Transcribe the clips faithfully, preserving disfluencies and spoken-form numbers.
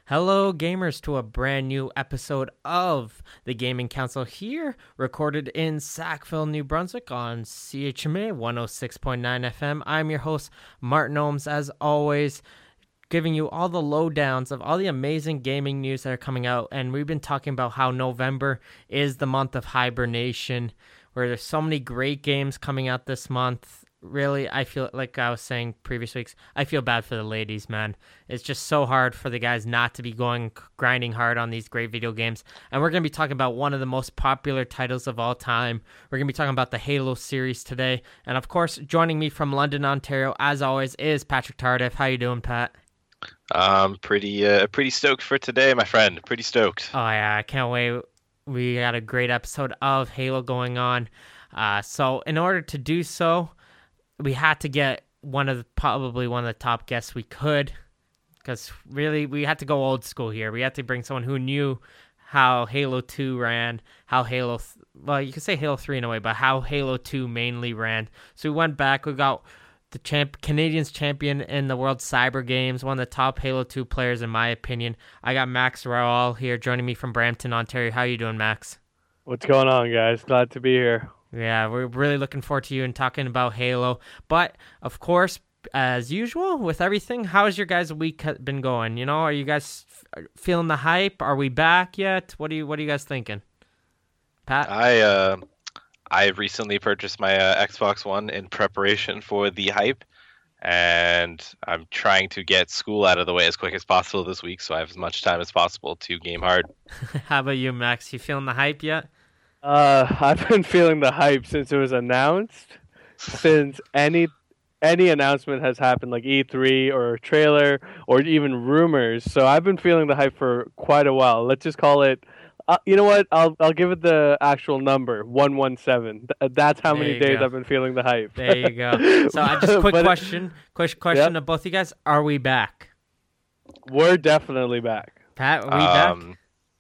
Hello, gamers, to a brand new episode of the Gaming Council here, recorded in Sackville, New Brunswick on C H M A one oh six point nine F M. I'm your host, Martin Ohms, as always, giving you all the lowdowns of all the amazing gaming news that are coming out. And we've been talking about how November is the month of hibernation, where there's so many great games coming out this month. Really, I feel like I was saying previous weeks, I feel bad for the ladies, man. It's just so hard for the guys not to be going grinding hard on these great video games. And we're going to be talking about one of the most popular titles of all time. We're going to be talking about the Halo series today. And of course, joining me from London, Ontario, as always, is Patrick Tardif. How you doing, Pat? Um, pretty, uh, pretty stoked for today, my friend. Pretty stoked. Oh yeah, I can't wait. We got a great episode of Halo going on. Uh, so in order to do so, we had to get one of the, probably one of the top guests we could, because really we had to go old school here. We had to bring someone who knew how Halo two ran, how Halo, th- well, you could say Halo three in a way, but how Halo two mainly ran. So we went back, we got the champ, Canadians champion in the World Cyber Games, one of the top Halo two players in my opinion. I got Max Rawal here joining me from Brampton, Ontario. How you doing, Max? What's going on, guys? Glad to be here. Yeah, we're really looking forward to you and talking about Halo. But, of course, as usual, with everything, how's your guys' week been going? You know, are you guys f- feeling the hype? Are we back yet? What do you What are you guys thinking? Pat? I, uh, I recently purchased my uh, Xbox One in preparation for the hype, and I'm trying to get school out of the way as quick as possible this week, so I have as much time as possible to game hard. How about you, Max? You feeling the hype yet? Uh, I've been feeling the hype since it was announced. Since any any announcement has happened, like E three or a trailer or even rumors, so I've been feeling the hype for quite a while. Let's just call it. Uh, you know what? I'll I'll give it the actual number one one seven. Th- that's how There many you days go. I've been feeling the hype. There you go. So, I just quick But- question, quick question Yep. of both you guys. Are we back? We're definitely back. Pat, are we back? Um,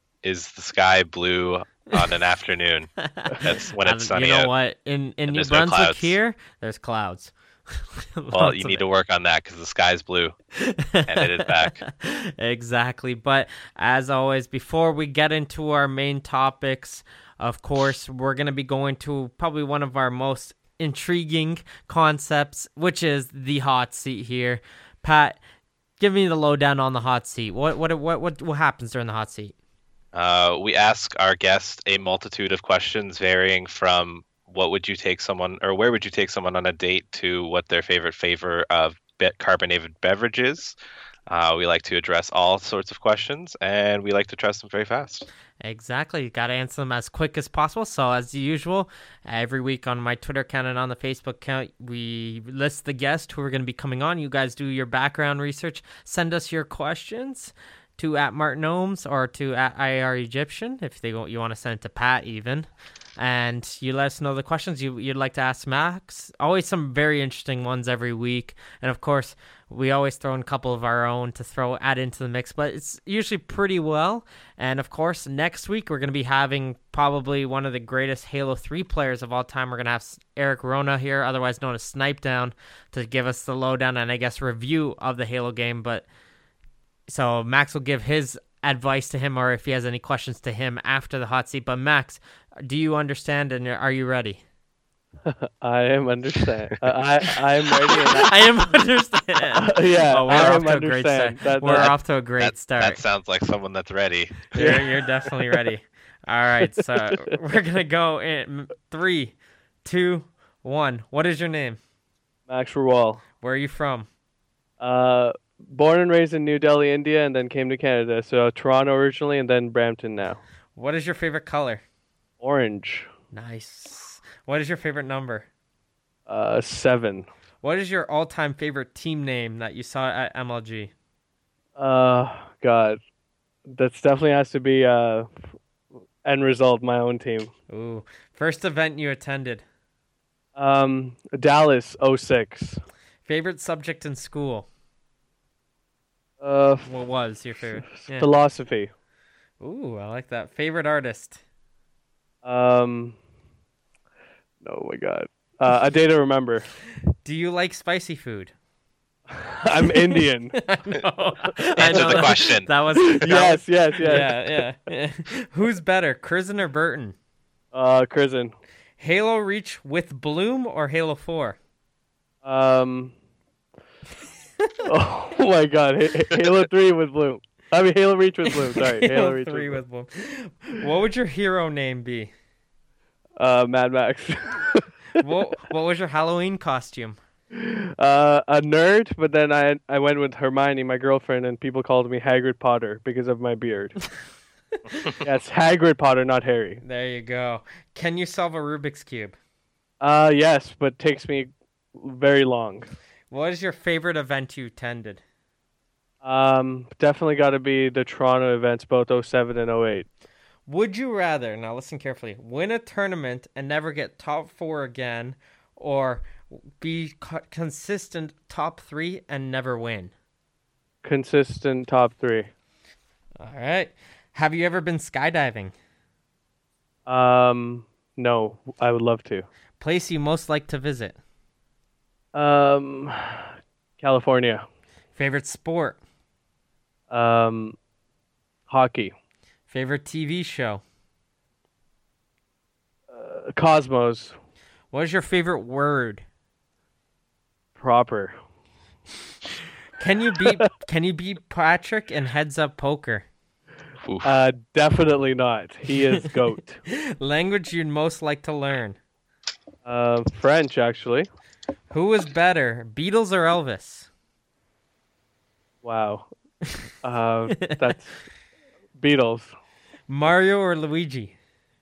is the sky blue on an afternoon? That's when it's Um, sunny You know out. what? In, in and New there's no Brunswick clouds. here, there's clouds. Well, Lots you of need it. to work on that because the sky's blue. And it is back. Exactly. But as always, before we get into our main topics, of course, we're going to be going to probably one of our most intriguing concepts, which is the hot seat here. Pat, give me the lowdown on the hot seat. What what what what, what happens during the hot seat? Uh, we ask our guest a multitude of questions varying from what would you take someone, or where would you take someone on a date, to what their favorite flavor of be- carbonated beverage is. Uh, we like to address all sorts of questions, and we like to address them very fast. Exactly. Got to answer them as quick as possible. So, as usual, every week on my Twitter account and on the Facebook account, we list the guests who are going to be coming on. You guys do your background research. Send us your questions to at Martin Ohms or to at I A R Egyptian if they you want to send it to Pat even. And you let us know the questions you, you'd like to ask Max. Always some very interesting ones every week. And of course, we always throw in a couple of our own to throw add into the mix, but it's usually pretty well. And of course, next week we're going to be having probably one of the greatest Halo three players of all time. We're going to have Eric Rona here, otherwise known as Snipe Down, to give us the lowdown and I guess review of the Halo game. But so Max will give his advice to him, or if he has any questions to him after the hot seat. But Max, do you understand and are you ready? I am understand. uh, I I am ready. And I, I am understand. yeah, Oh, we're I off am to a great start. understand. That- we're that- off to a great That, start. that sounds like someone that's ready. You're, you're definitely ready. All right, so we're gonna go in three, two, one. What is your name? Max Rawal. Where are you from? Uh, born and raised in New Delhi, India, and then came to Canada. So Toronto originally, and then Brampton now. What is your favorite color? Orange. Nice. What is your favorite number? Uh, seven. What is your all-time favorite team name that you saw at M L G? Uh, God, that's definitely has to be uh, end result. My own team. Ooh, first event you attended. Um, Dallas oh six. Favorite subject in school. Uh, What was your favorite? Yeah. philosophy. Ooh, I like that. Favorite artist. Um, oh my God. Uh, a day to remember. Do you like spicy food? I'm Indian. I know. I Answer know the that- question. That was yes, yes, yes. Yeah, yeah, yeah. Who's better, Crizzen or Burton? Uh, Crizzen. Halo Reach with Bloom or Halo Four? Um. Oh my God, H- Halo Three with Bloom. I mean Halo Reach with Bloom. Sorry, Halo, Halo Reach Three with with Bloom. What would your hero name be? Uh, Mad Max. What What was your Halloween costume? uh, a nerd, but then I I went with Hermione, my girlfriend, and people called me Hagrid Potter because of my beard. Yes, Hagrid Potter, not Harry. There you go. Can you solve a Rubik's Cube? Uh, yes, but takes me very long. What is your favorite event you attended? Um, definitely got to be the Toronto events, both oh seven and oh eight. Would you rather, now listen carefully, win a tournament and never get top four again, or be co- consistent top three and never win? Consistent top three. All right. Have you ever been skydiving? Um, no, I would love to. Place you most like to visit? Um, California. Favorite sport? Um, hockey. Favorite T V show? Uh, Cosmos. What is your favorite word? Proper. Can you beat Can you beat Patrick in Heads Up Poker? Oof. Uh, definitely not. He is goat. Language you'd most like to learn? uh, French, actually. Who is better, Beatles or Elvis? Wow. Uh, that's Beatles. Mario or Luigi?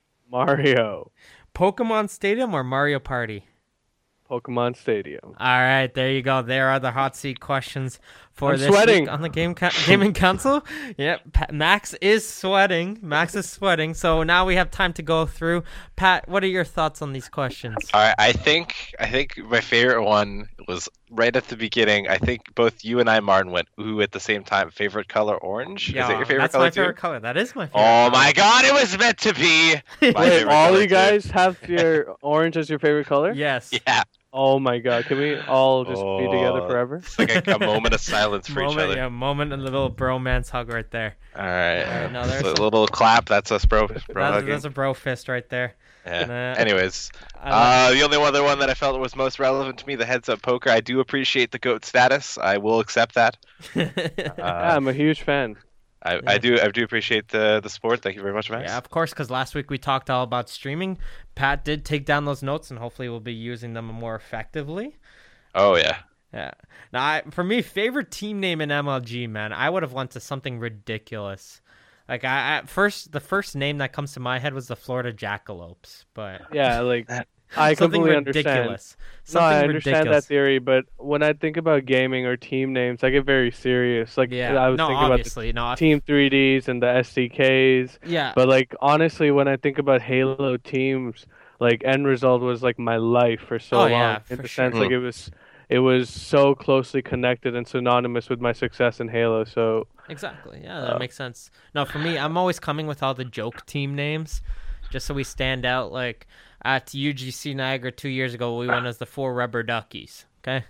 Mario. Pokemon Stadium or Mario Party? Pokemon Stadium. All right, there you go. There are the hot seat questions for I'm this sweating. week on the game co- gaming console. Yep, Pa- Max is sweating. Max is sweating. So now we have time to go through. Pat, what are your thoughts on these questions? All right, I think I think my favorite one was right at the beginning. I think both you and I, Martin, went ooh at the same time. Favorite color, orange. Is that your favorite that's color my too? favorite color. That is my favorite. Oh color. my God! It was meant to be. My Wait, favorite all color, you too. guys have your orange as your favorite color? Yes. Yeah. Oh my God, can we all just be together Oh, forever? It's like a, a moment of silence for moment, each other. yeah, moment, a little bromance hug right there. All right. All right, no, there's So a some- little clap. That's us, bro. bro That's, hugging. that's a bro fist right there. Yeah. Nah. Anyways, I uh, the only other one that I felt was most relevant to me, the heads up poker. I do appreciate the GOAT status. I will accept that. like- Uh, Yeah, I'm a huge fan. I, Yeah. I do I do appreciate the the sport. Thank you very much, Max. Yeah, of course, because last week we talked all about streaming. Pat did take down those notes, and hopefully we'll be using them more effectively. Oh yeah. Yeah. Now, I, for me, favorite team name in M L G, man, I would have went to something ridiculous. Like I at first, the first name that comes to my head was the Florida Jackalopes, but Yeah, like I something completely understand. ridiculous. No, Something I understand ridiculous. that theory, but when I think about gaming or team names, I get very serious. Like Yeah. I was no, thinking about obviously, no. the I- Team three Ds and the S D Ks. Yeah. But like honestly, when I think about Halo teams, like End Result was like my life for so Oh, long. yeah, in for the sure. sense, like it was, it was so closely connected and synonymous with my success in Halo. So Exactly. Yeah, that Uh, makes sense. No, for me, I'm always coming with all the joke team names, just so we stand out. Like at U G C Niagara two years ago, we went as the four rubber duckies. Okay.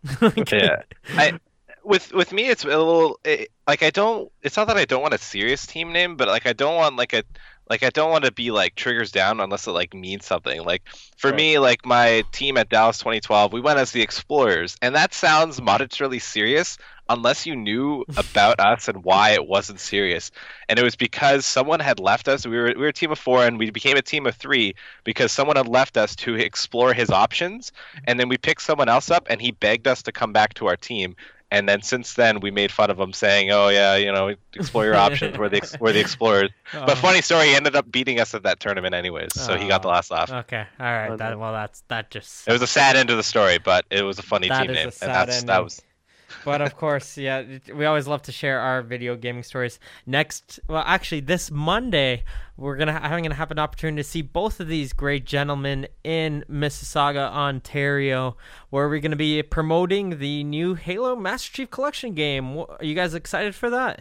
Yeah. I with with me it's a little it, like I don't it's not that I don't want a serious team name, but like I don't want like a like I don't want to be like triggers down unless it like means something. Like for Right. me, like my team at Dallas twenty twelve, we went as the Explorers, and that sounds moderately serious unless you knew about us and why it wasn't serious. And it was because someone had left us. We were we were a team of four, and we became a team of three because someone had left us to explore his options, and then we picked someone else up, and he begged us to come back to our team. And then since then, we made fun of him, saying, "Oh yeah, you know, explore your options. We're the ex- we're the explorers." But funny story, he ended up beating us at that tournament, anyways. So he got the last laugh. Okay. All right. Oh, That no. well, that's that just. It was a sad end to the story, but it was a funny That team is a name, sad and that's that ending. was. But of course, yeah, it- we always love to share our video gaming stories. Next, well, actually, this Monday, we're gonna I'm gonna have an opportunity to see both of these great gentlemen in Mississauga, Ontario, where we're gonna be promoting the new Halo Master Chief Collection game. Wh- Are you guys excited for that?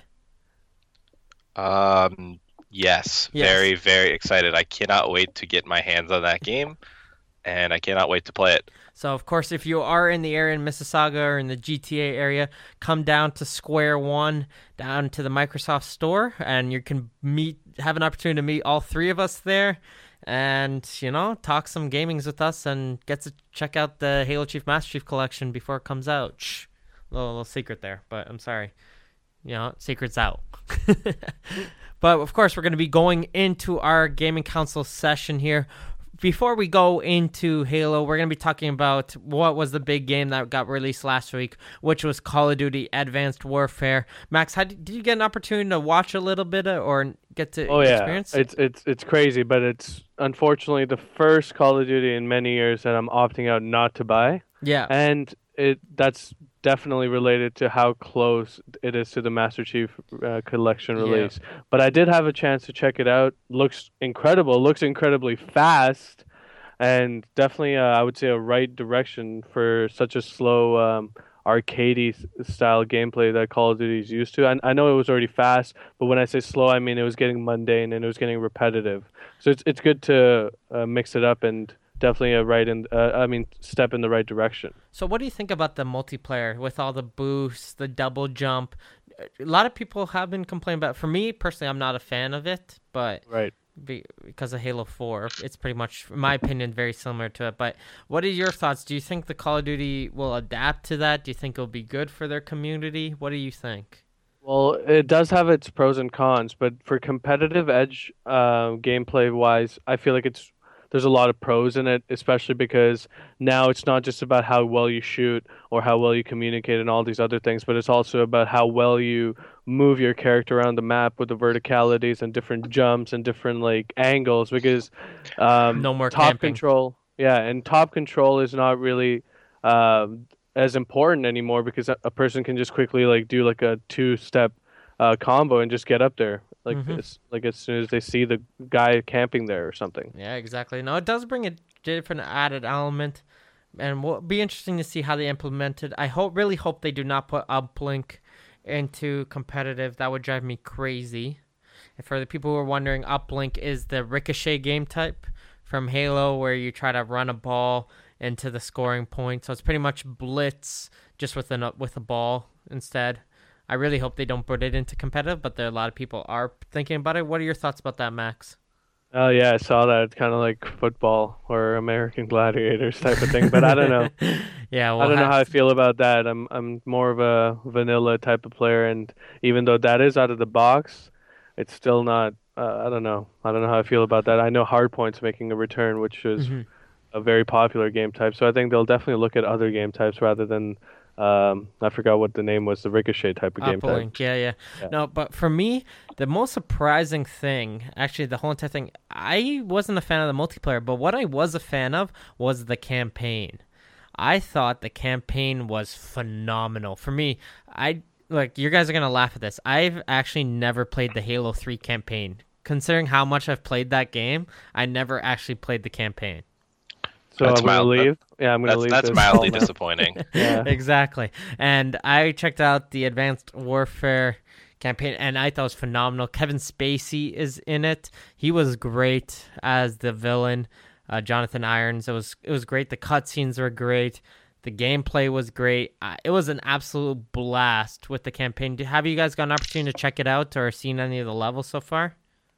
Um. Yes, Yes. very very excited. I cannot wait to get my hands on that game, and I cannot wait to play it. So, of course, if you are in the area in Mississauga or in the G T A area, come down to Square One, down to the Microsoft Store, and you can meet, have an opportunity to meet all three of us there, and, you know, talk some gamings with us and get to check out the Halo Chief Master Chief Collection before it comes out. Shh. Little, little secret there, but I'm sorry. You know, secret's out. But, of course, we're going to be going into our Gaming Council session here. Before we go into Halo, we're going to be talking about what was the big game that got released last week, which was Call of Duty Advanced Warfare. Max, how did, did you get an opportunity to watch a little bit of, or get to oh, experience? Yeah. It's, it's, it's crazy, but it's unfortunately the first Call of Duty in many years that I'm opting out not to buy. Yeah. And it that's definitely related to how close it is to the Master Chief uh, Collection release. Yeah. But I did have a chance to check it out. Looks incredible. Looks incredibly fast, and definitely, uh, I would say, a right direction for such a slow, um, arcadey style gameplay that Call of Duty is used to. I, I know it was already fast, but when I say slow, I mean it was getting mundane and it was getting repetitive. So it's it's good to uh, mix it up and. Definitely a right in, uh, I mean, step in the right direction. So what do you think about the multiplayer with all the boosts, the double jump? A lot of people have been complaining about it. For me, personally, I'm not a fan of it, but right. be, because of Halo four, it's pretty much, in my opinion, very similar to it. But what are your thoughts? Do you think the Call of Duty will adapt to that? Do you think it'll be good for their community? What do you think? Well, it does have its pros and cons, but for competitive edge, uh, gameplay-wise, I feel like it's there's a lot of pros in it, especially because now it's not just about how well you shoot or how well you communicate and all these other things, but it's also about how well you move your character around the map with the verticalities and different jumps and different like angles. Because um, no more top camping. control, yeah, and top control is not really uh, as important anymore because a, a person can just quickly like do like a two-step uh, combo and just get up there. Like mm-hmm. it's like as soon as they see the guy camping there or something. Yeah, exactly. No, it does bring a different added element, and will be interesting to see how they implement it. I hope, really hope they do not put uplink into competitive. That would drive me crazy. And for the people who are wondering, uplink is the ricochet game type from Halo, where you try to run a ball into the scoring point. So it's pretty much blitz, just with a with a ball instead. I really hope they don't put it into competitive, but there are a lot of people are thinking about it. What are your thoughts about that, Max? Oh, yeah, I saw that. It's kind of like football or American Gladiators type of thing, but I don't know. yeah, we'll I don't know have... how I feel about that. I'm I'm more of a vanilla type of player, and even though that is out of the box, it's still not, uh, I don't know. I don't know how I feel about that. I know Hardpoint's making a return, which is mm-hmm. a very popular game type, so I think they'll definitely look at other game types rather than... Um, I forgot what the name was, the Ricochet type of game type. Yeah, yeah, yeah. No, but for me, the most surprising thing, actually the whole entire thing, I wasn't a fan of the multiplayer, but what I was a fan of was the campaign. I thought the campaign was phenomenal. For me, I like, you guys are going to laugh at this. I've actually never played the Halo three campaign. Considering how much I've played that game, I never actually played the campaign. So that's I'm going to leave. Yeah, I'm going to leave. That's mildly disappointing. yeah. Exactly. And I checked out the Advanced Warfare campaign, and I thought it was phenomenal. Kevin Spacey is in it. He was great as the villain, uh, Jonathan Irons. It was it was great. The cutscenes were great. The gameplay was great. Uh, it was an absolute blast with the campaign. Have you guys got an opportunity to check it out or seen any of the levels so far?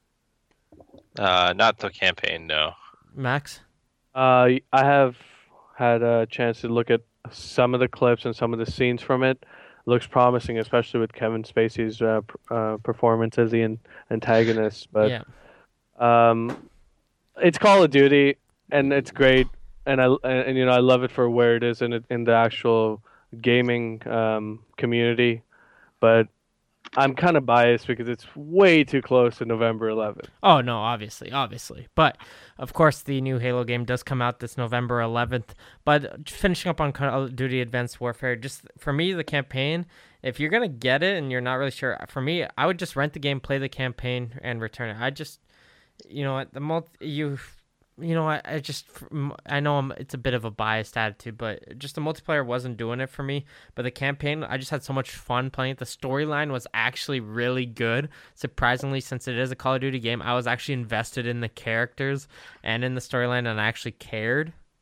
Uh, not the campaign, no. Max? Uh, I have had a chance to look at some of the clips and some of the scenes from it. Looks promising, especially with Kevin Spacey's uh, uh, performance as the antagonist. But yeah. um, it's Call of Duty, and it's great, and I and, and you know I love it for where it is in it, in the actual gaming um, community. But I'm kind of biased because it's way too close to November eleventh. Oh, no, obviously, obviously. But, of course, the new Halo game does come out this November eleventh. But finishing up on Call of Duty Advanced Warfare, just for me, the campaign, if you're going to get it and you're not really sure, for me, I would just rent the game, play the campaign, and return it. I just, you know, the multi, you... You know, I, I just, I know I'm, it's a bit of a biased attitude, but just the multiplayer wasn't doing it for me. But the campaign, I just had so much fun playing it. The storyline was actually really good. Surprisingly, since it is a Call of Duty game, I was actually invested in the characters and in the storyline, and I actually cared.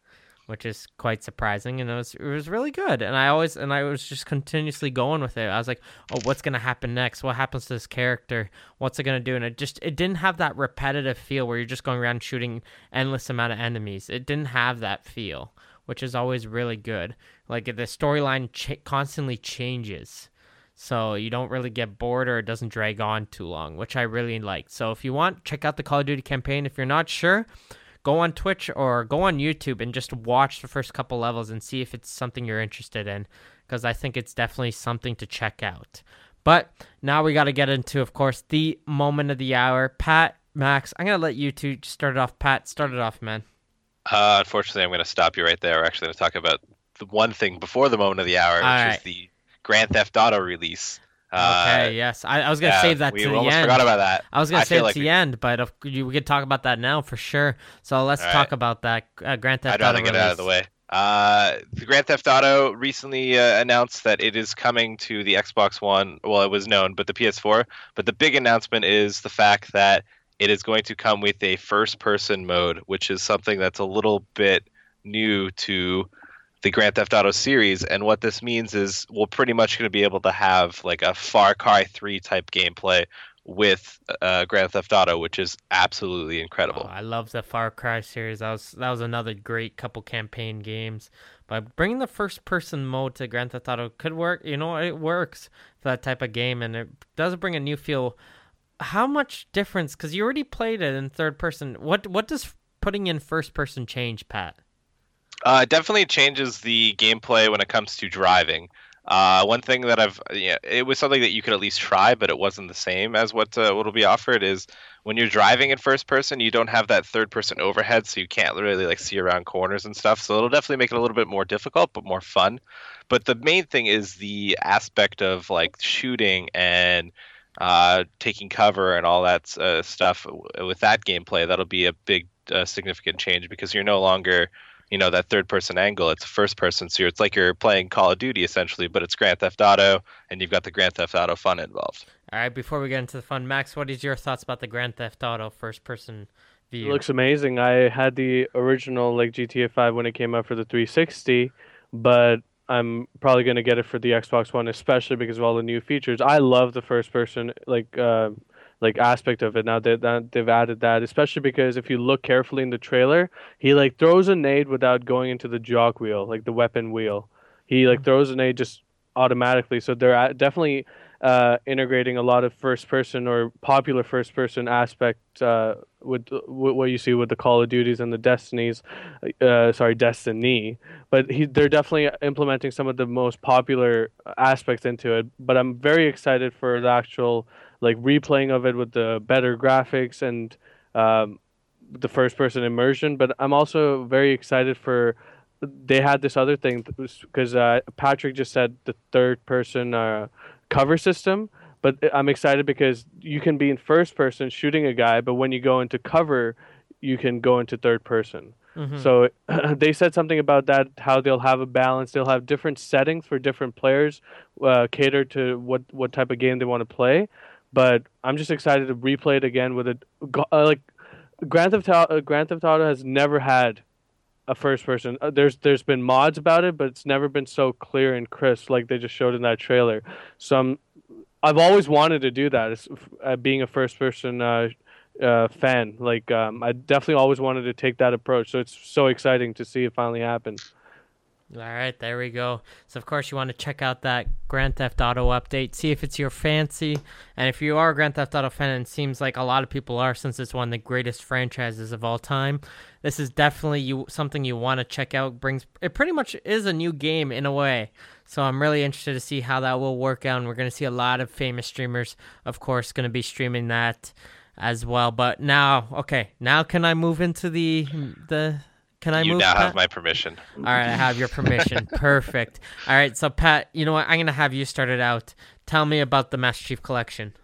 which is quite surprising, and it was it was really good. And I always and I was just continuously going with it. I was like, oh, what's gonna happen next? What happens to this character? What's it gonna do? And it just it didn't have that repetitive feel where you're just going around shooting endless amount of enemies. It didn't have that feel, which is always really good. Like the storyline ch- constantly changes, so you don't really get bored or it doesn't drag on too long, which I really liked. So if you want, check out the Call of Duty campaign. If you're not sure, go on Twitch or go on YouTube and just watch the first couple levels and see if it's something you're interested in, because I think it's definitely something to check out. But now we got to get into, of course, the moment of the hour. Pat, Max, I'm going to let you two start it off. Pat, start it off, man. Uh, unfortunately, I'm going to stop you right there. We're actually going to talk about the one thing before the moment of the hour, which right. is the Grand Theft Auto release. Okay, uh, yes. I, I was going to yeah, save that we to the almost end. forgot about that. I was going I to save it feel to like the end, but if, you, we could talk about that now for sure. So let's All talk right. about that uh, Grand Theft I'd rather Auto get it release. out of the way. Uh, the Grand Theft Auto recently uh, announced that it is coming to the Xbox One. Well, it was known, but the P S four. But the big announcement is the fact that it is going to come with a first-person mode, which is something that's a little bit new to the Grand Theft Auto series. And what this means is we're pretty much going to be able to have like a Far Cry three type gameplay with uh, Grand Theft Auto, which is absolutely incredible. Oh, I love the Far Cry series. That was that was another great couple campaign games. But bringing the first-person mode to Grand Theft Auto could work. You know, it works for that type of game, and it does bring a new feel. How much difference? Because you already played it in third person. What what does putting in first person change, Pat? Uh, it definitely changes the gameplay when it comes to driving. Uh, one thing that I've, yeah, it was something that you could at least try, but it wasn't the same as what uh, what'll be offered. Is when you're driving in first person, you don't have that third person overhead, so you can't really like see around corners and stuff. So it'll definitely make it a little bit more difficult, but more fun. But the main thing is the aspect of like shooting and uh, taking cover and all that uh, stuff with that gameplay. That'll be a big, uh, significant change because you're no longer, you know, that third person angle. It's a first person, so it's like you're playing Call of Duty essentially, but it's Grand Theft Auto, and you've got the Grand Theft Auto fun involved. All right, before we get into the fun, Max, what is your thoughts about the Grand Theft Auto first person view? It looks amazing. I had the original like G T A five when it came out for the three sixty, but I'm probably going to get it for the Xbox One, especially because of all the new features. I love the first person like uh, like aspect of it. Now that that they've added that, especially because if you look carefully in the trailer, he like throws a nade without going into the jog wheel, like the weapon wheel. He like throws a nade just automatically. So they're at- definitely uh, integrating a lot of first person or popular first person aspect uh, with, with what you see with the Call of Duties and the Destinies. Uh, sorry, Destiny. But he, they're definitely implementing some of the most popular aspects into it. But I'm very excited for the actual like replaying of it with the better graphics and um, the first person immersion. But I'm also very excited for, they had this other thing because uh, Patrick just said the third person uh, cover system. But I'm excited because you can be in first person shooting a guy, but when you go into cover, you can go into third person. Mm-hmm. So they said something about that, how they'll have a balance. They'll have different settings for different players, uh, cater to what, what type of game they want to play. But I'm just excited to replay it again with it. Uh, like Grand Theft Auto, uh, Grand Theft Auto has never had a first person. Uh, there's there's been mods about it, but it's never been so clear and crisp like they just showed in that trailer. So I'm, I've always wanted to do that. It's, uh, being a first person uh, uh, fan, like um, I definitely always wanted to take that approach. So it's so exciting to see it finally happen. All right, there we go. So, of course, you want to check out that Grand Theft Auto update, see if it's your fancy. And if you are a Grand Theft Auto fan, and it seems like a lot of people are since it's one of the greatest franchises of all time, this is definitely you something you want to check out. Brings It pretty much is a new game in a way. So I'm really interested to see how that will work out. And we're going to see a lot of famous streamers, of course, going to be streaming that as well. But now, okay, now can I move into the the... Can I you move, now Pat? have my permission. All right, I have your permission. Perfect. All right, so Pat, you know what? I'm going to have you start it out. Tell me about the Master Chief Collection.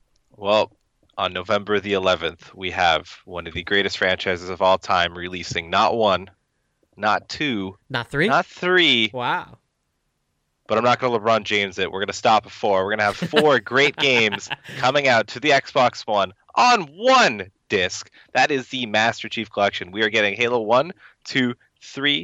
Well, on November the eleventh, we have one of the greatest franchises of all time releasing not one, not two, not three, not three. Wow. But I'm not going to LeBron James it. We're going to stop at four. We're going to have four great games coming out to the Xbox One on one disc. That is the Master Chief Collection. We are getting Halo one, two, three,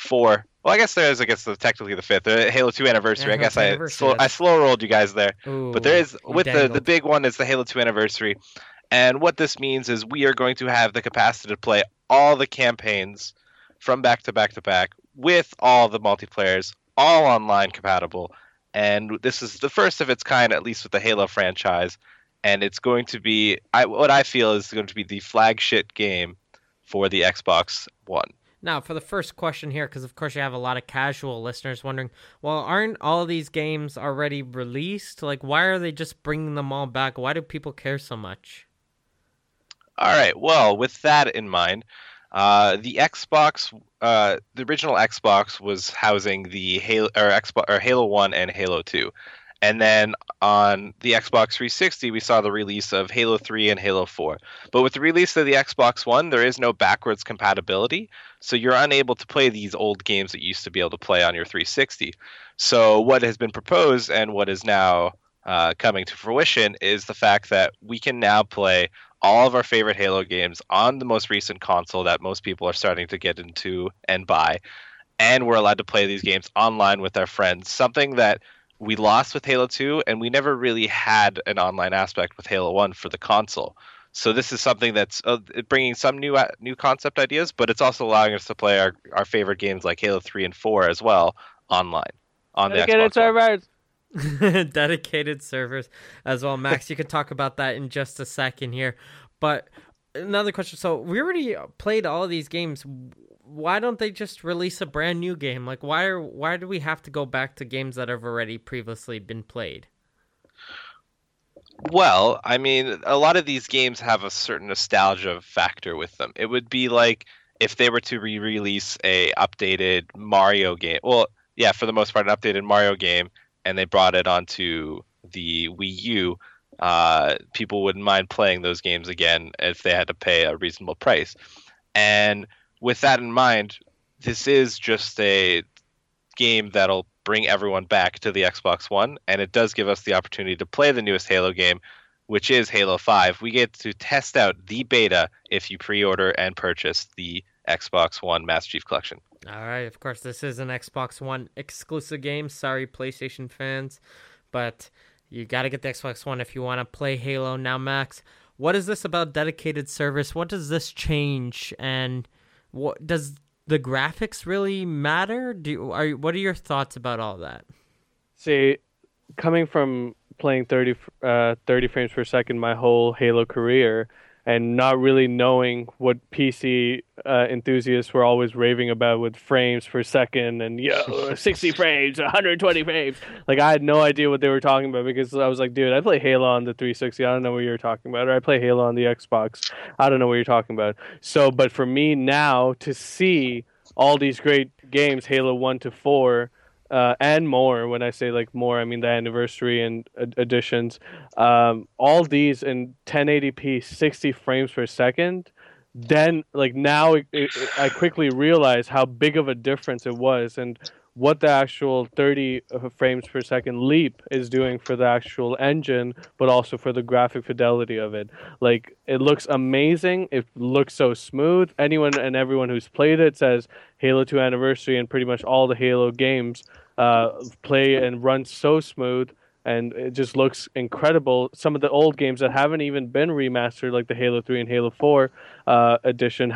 four. Well, I guess there is. I guess the, technically the fifth. Uh, Halo two anniversary. Yeah, I guess Halo two I anniversary, slow, I that's- slow rolled you guys there. Ooh, But there is you with the the dangled. big one is the Halo two anniversary, and what this means is we are going to have the capacity to play all the campaigns from back to back to back with all the multiplayers, all online compatible, and this is the first of its kind, at least with the Halo franchise, and it's going to be I, what I feel is going to be the flagship game for the Xbox One. Now, for the first question here, because of course you have a lot of casual listeners wondering, well, aren't all these games already released? Like, why are they just bringing them all back? Why do people care so much? All right. Well, with that in mind, uh, the Xbox, uh, the original Xbox was housing the Halo or Xbox or Halo One and Halo Two, and then on the Xbox three sixty, we saw the release of Halo Three and Halo Four. But with the release of the Xbox One, there is no backwards compatibility, so you're unable to play these old games that you used to be able to play on your three sixty. So what has been proposed and what is now uh, coming to fruition is the fact that we can now play all of our favorite Halo games on the most recent console that most people are starting to get into and buy, and we're allowed to play these games online with our friends, something that we lost with Halo two, and we never really had an online aspect with Halo one for the console. So this is something that's uh, bringing some new uh, new concept ideas, but it's also allowing us to play our, our favorite games like Halo three and four as well online on the Dedicated Xbox One. servers. Dedicated servers as well. Max, you could talk about that in just a second here. But another question. So we already played all of these games. Why don't they just release a brand new game? Like, why are why do we have to go back to games that have already previously been played? Well, I mean, a lot of these games have a certain nostalgia factor with them. It would be like if they were to re-release a updated Mario game. Well, yeah, for the most part, an updated Mario game, and they brought it onto the Wii U. Uh, people wouldn't mind playing those games again if they had to pay a reasonable price. And with that in mind, this is just a game that'll bring everyone back to the Xbox One, and it does give us the opportunity to play the newest Halo game, which is Halo five. We get to test out the beta if you pre-order and purchase the Xbox One Master Chief Collection. All right, of course, this is an Xbox One exclusive game. Sorry, PlayStation fans, but you got to get the Xbox One if you want to play Halo. Now, Max, what is this about dedicated service? What does this change, and what does the graphics really matter? Do are what are your thoughts about all that? See, coming from playing thirty, uh, thirty frames per second my whole Halo career, and not really knowing what P C uh, enthusiasts were always raving about with frames per second and yo sixty frames, one hundred twenty frames. Like, I had no idea what they were talking about, because I was like, dude, I play Halo on the three sixty. I don't know what you're talking about. Or I play Halo on the Xbox. I don't know what you're talking about. So, but for me now to see all these great games, Halo one to four, Uh, and more. When I say like more, I mean the anniversary and ad- additions. Um, all these in ten eighty p, sixty frames per second. Then, like now, it, it, I quickly realized how big of a difference it was, and what the actual thirty frames per second leap is doing for the actual engine, but also for the graphic fidelity of it. Like, it looks amazing. It looks so smooth. Anyone and everyone who's played it says Halo two Anniversary and pretty much all the Halo games uh, play and run so smooth, and it just looks incredible. Some of the old games that haven't even been remastered, like the Halo three and Halo four uh, edition,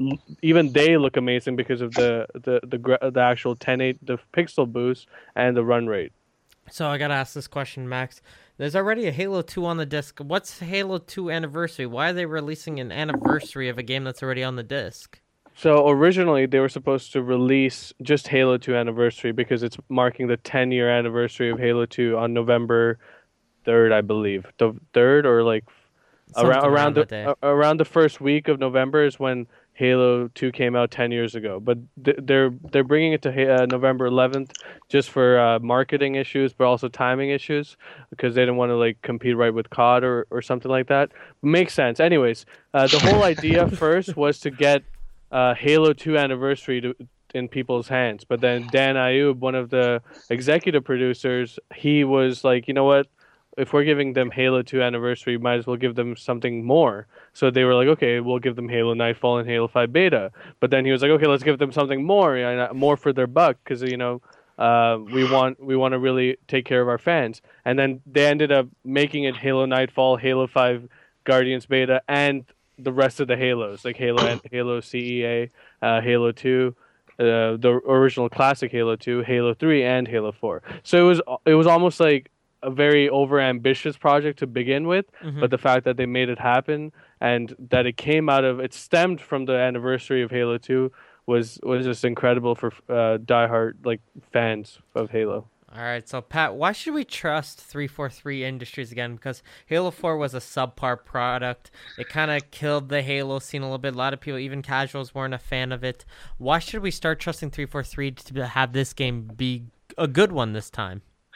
even they look amazing because of the the the, gra- the actual ten eighty, the pixel boost and the run rate. So I gotta ask this question, Max. There's already a Halo two on the disc. What's Halo two Anniversary? Why are they releasing an anniversary of a game that's already on the disc? So originally they were supposed to release just Halo two Anniversary because it's marking the ten year anniversary of Halo two on November third, I believe. The third or like Something around around that the day. uh, around the first week of November is when Halo two came out ten years ago. But th- they're they're bringing it to uh, November eleventh just for uh, marketing issues, but also timing issues, because they didn't want to like compete right with C O D or, or something like that. Makes sense. Anyways, uh, the whole idea first was to get uh, Halo two Anniversary to, in people's hands. But then Dan Ayub, one of the executive producers, he was like, you know what? if we're giving them Halo two Anniversary, might as well give them something more. So they were like, okay, we'll give them Halo Nightfall and Halo five Beta. But then he was like, okay, let's give them something more, you know, more for their buck, because you know, uh, we want we want to really take care of our fans. And then they ended up making it Halo Nightfall, Halo five Guardians Beta, and the rest of the Halos, like Halo Halo C E A, uh, Halo two. Uh, the original classic Halo two, Halo three, and Halo four. So it was it was almost like a very over ambitious project to begin with, Mm-hmm. but the fact that they made it happen and that it came out of it stemmed from the anniversary of Halo two was was just incredible for uh, diehard like fans of Halo. All right, so Pat, why should we trust three forty-three Industries again? Because Halo four was a subpar product. It kind of killed the Halo scene a little bit. A lot of people, even casuals, weren't a fan of it. Why should we start trusting three forty-three to have this game be a good one this time?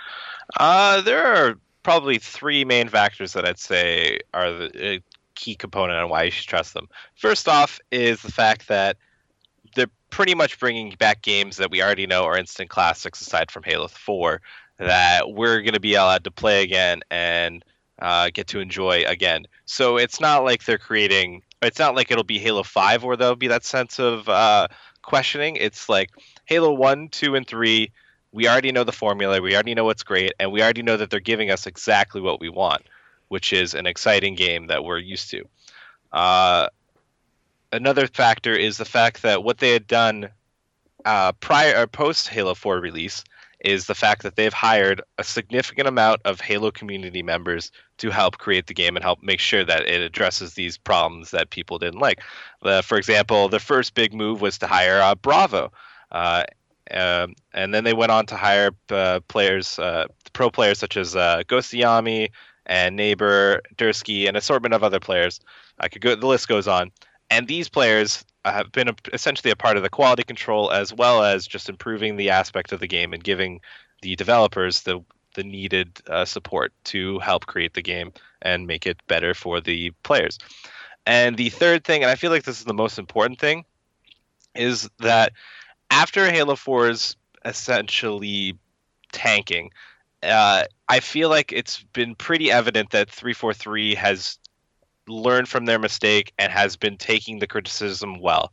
Uh, there are probably three main factors that I'd say are the uh, key component on why you should trust them. First off is the fact that they're pretty much bringing back games that we already know are instant classics aside from Halo four that we're going to be allowed to play again and uh, get to enjoy again. So it's not like they're creating, it's not like it'll be Halo five where there'll be that sense of uh, questioning. It's like Halo one, two, and three, we already know the formula, we already know what's great, and we already know that they're giving us exactly what we want, which is an exciting game that we're used to. Uh, Another factor is the fact that what they had done uh, prior or post Halo four release is the fact that they've hired a significant amount of Halo community members to help create the game and help make sure that it addresses these problems that people didn't like. Uh, for example, the first big move was to hire uh, Bravo, uh, um, and then they went on to hire uh, players, uh, pro players such as uh, Ghostiyami and Neighbor, Dursky, and an assortment of other players. I could go. The list goes on. And these players have been a, essentially a part of the quality control as well as just improving the aspect of the game and giving the developers the the needed uh, support to help create the game and make it better for the players. And the third thing, and I feel like this is the most important thing, is that after Halo four's essentially tanking, uh, I feel like it's been pretty evident that three forty-three has learned from their mistake and has been taking the criticism well.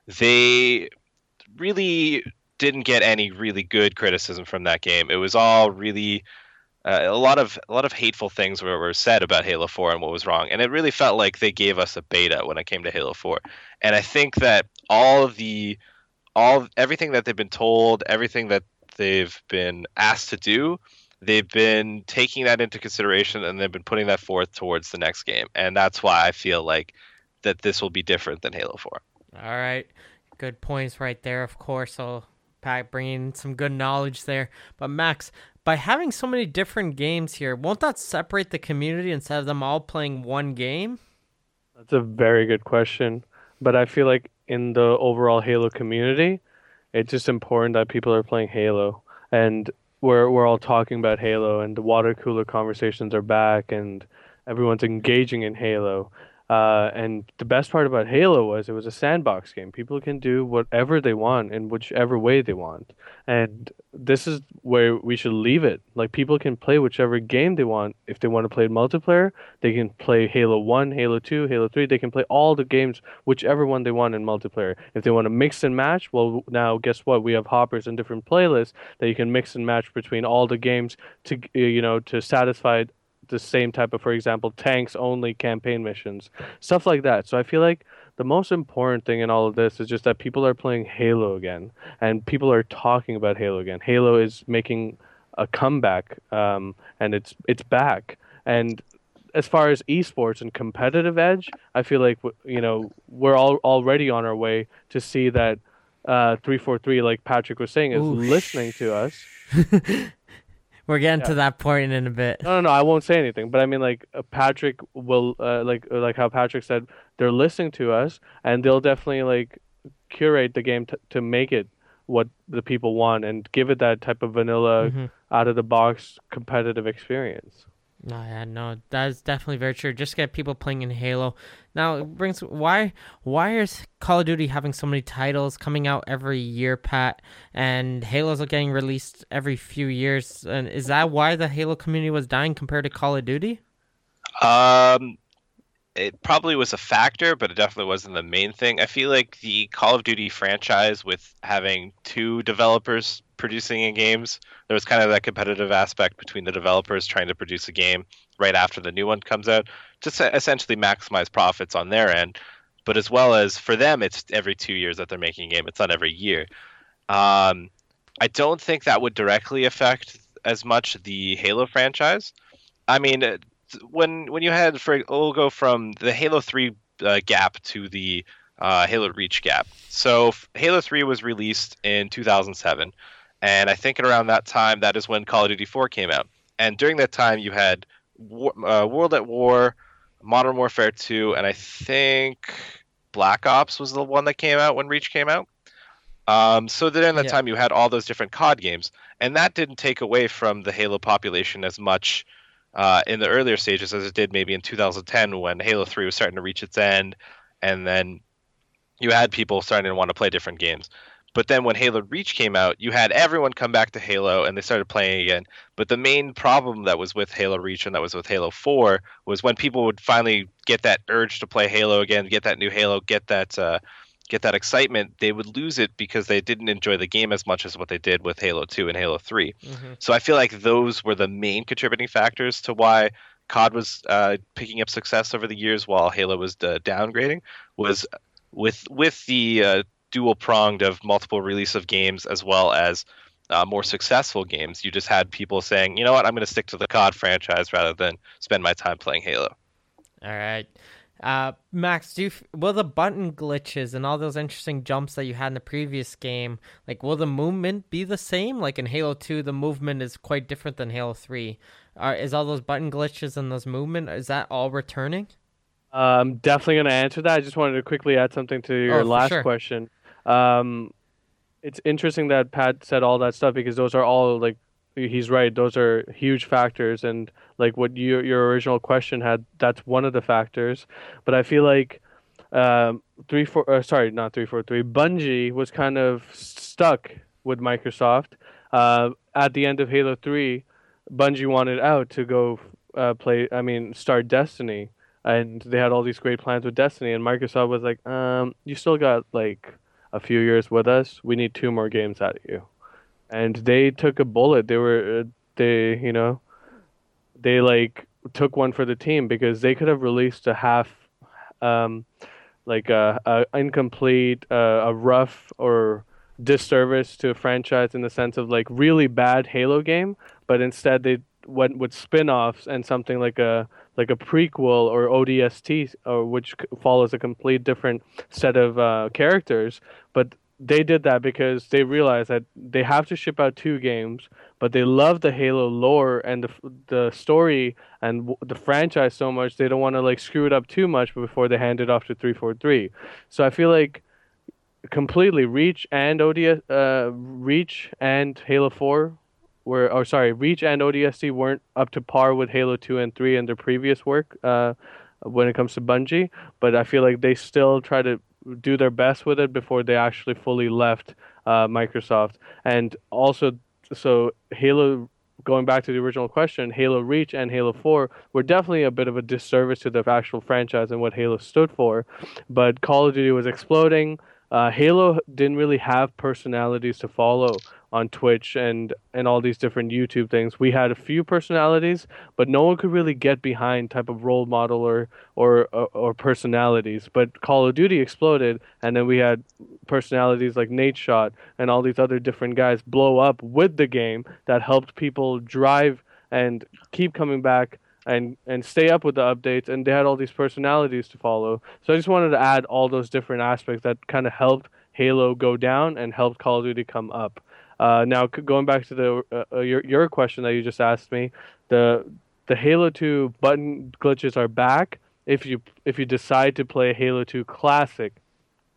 They really didn't get any really good criticism from that game. It was all really uh, a lot of a lot of hateful things were, were said about Halo four and what was wrong. And it really felt like they gave us a beta when it came to Halo four. And I think that all of the all everything that they've been told, everything that they've been asked to do, they've been taking that into consideration and they've been putting that forth towards the next game. And that's why I feel like that this will be different than Halo four. All right. Good points right there, of course. So, Pat bringing some good knowledge there. But, Max, by having so many different games here, won't that separate the community instead of them all playing one game? That's a very good question. But I feel like in the overall Halo community, it's just important that people are playing Halo. And we're we're all talking about Halo, and the water cooler conversations are back, and everyone's engaging in Halo. Uh, and the best part about Halo was it was a sandbox game. People can do whatever they want in whichever way they want. And this is where we should leave it. Like, people can play whichever game they want. If they want to play multiplayer, they can play Halo one, Halo two, Halo three. They can play all the games, whichever one they want in multiplayer. If they want to mix and match, well, now guess what? We have hoppers and different playlists that you can mix and match between all the games to, you know, to satisfy the same type of, for example, tanks only campaign missions, stuff like that. So I feel like the most important thing in all of this is just that people are playing Halo again, and people are talking about Halo again. Halo is making a comeback, um, and it's it's back. And as far as esports and competitive edge, I feel like you know we're all already on our way to see that uh, three forty-three, like Patrick was saying, is Ooh, listening to us. We're getting Yeah. to that point in a bit. No, no, no. I won't say anything. But I mean, like uh, Patrick will, uh, like, uh, like how Patrick said, they're listening to us, and they'll definitely like curate the game t- to make it what the people want and give it that type of vanilla, Mhm. out of the box competitive experience. No, yeah, no, that's definitely very true. Just get people playing in Halo. Now, it brings why why is Call of Duty having so many titles coming out every year, Pat? And Halos are getting released every few years. And is that why the Halo community was dying compared to Call of Duty? Um, it probably was a factor, but it definitely wasn't the main thing. I feel like the Call of Duty franchise, with having two developers producing in games, there was kind of that competitive aspect between the developers trying to produce a game right after the new one comes out to se- essentially maximize profits on their end. But as well as for them, it's every two years that they're making a game. It's not every year. Um, I don't think that would directly affect as much the Halo franchise. I mean, uh, when when you had for we'll go from the Halo three uh, gap to the uh, Halo Reach gap. So f- Halo three was released in two thousand seven, and I think at around that time that is when Call of Duty four came out. And during that time, you had War, uh, World at War, Modern Warfare two, and I think Black Ops was the one that came out when Reach came out. Um, so during that Yeah. time, you had all those different C O D games, and that didn't take away from the Halo population as much uh, in the earlier stages as it did maybe in two thousand ten when Halo three was starting to reach its end, and then you had people starting to want to play different games. But then when Halo Reach came out, you had everyone come back to Halo and they started playing again. But the main problem that was with Halo Reach and that was with Halo four was when people would finally get that urge to play Halo again, get that new Halo, get that uh, get that excitement, they would lose it because they didn't enjoy the game as much as what they did with Halo two and Halo three. Mm-hmm. So I feel like those were the main contributing factors to why C O D was uh, picking up success over the years while Halo was uh, downgrading, was with with the uh, dual pronged of multiple release of games as well as uh, more successful games. You just had people saying, you know what, I'm going to stick to the C O D franchise rather than spend my time playing Halo. All right. Uh, Max, do you, f- will the button glitches and all those interesting jumps that you had in the previous game, like, will the movement be the same? Like in Halo two, the movement is quite different than Halo three. Are, is all those button glitches and those movement, is that all returning? Uh, I'm definitely going to answer that. I just wanted to quickly add something to your Oh, for last sure. question. Um, it's interesting that Pat said all that stuff because those are all like he's right. Those are huge factors, and like what your your original question had, that's one of the factors. But I feel like um, three four uh, sorry not three four three Bungie was kind of stuck with Microsoft. Uh, at the end of Halo three, Bungie wanted out to go uh, play. I mean, start Destiny, and they had all these great plans with Destiny, and Microsoft was like, um, you still got like a few years with us. We need two more games out of you. And they took a bullet. They were uh, they you know they like took one for the team because they could have released a half um like a, a incomplete uh, a rough or disservice to a franchise in the sense of like really bad Halo game, but instead they went with spin-offs and something like a like a prequel or O D S T, or which c- follows a complete different set of uh, characters. But they did that because they realized that they have to ship out two games, but they love the Halo lore and the f- the story and w- the franchise so much they don't want to like screw it up too much before they hand it off to three forty-three. So I feel like completely Reach and O D S uh Reach and Halo four were or sorry, Reach and O D S T weren't up to par with Halo two and three in their previous work uh when it comes to Bungie, but I feel like they still try to do their best with it before they actually fully left uh Microsoft. And also so Halo, going back to the original question, Halo Reach and Halo four were definitely a bit of a disservice to the actual franchise and what Halo stood for. But Call of Duty was exploding. Uh, Halo didn't really have personalities to follow on Twitch and and all these different YouTube things. We had a few personalities, but no one could really get behind type of role model or or or, or personalities. But Call of Duty exploded, and then we had personalities like Nate Shot and all these other different guys blow up with the game that helped people drive and keep coming back and and stay up with the updates, and they had all these personalities to follow. So I just wanted to add all those different aspects that kind of helped Halo go down and helped Call of Duty come up. Uh, now c- going back to the uh, uh, your your question that you just asked me, the the Halo two button glitches are back if you if you decide to play Halo two Classic.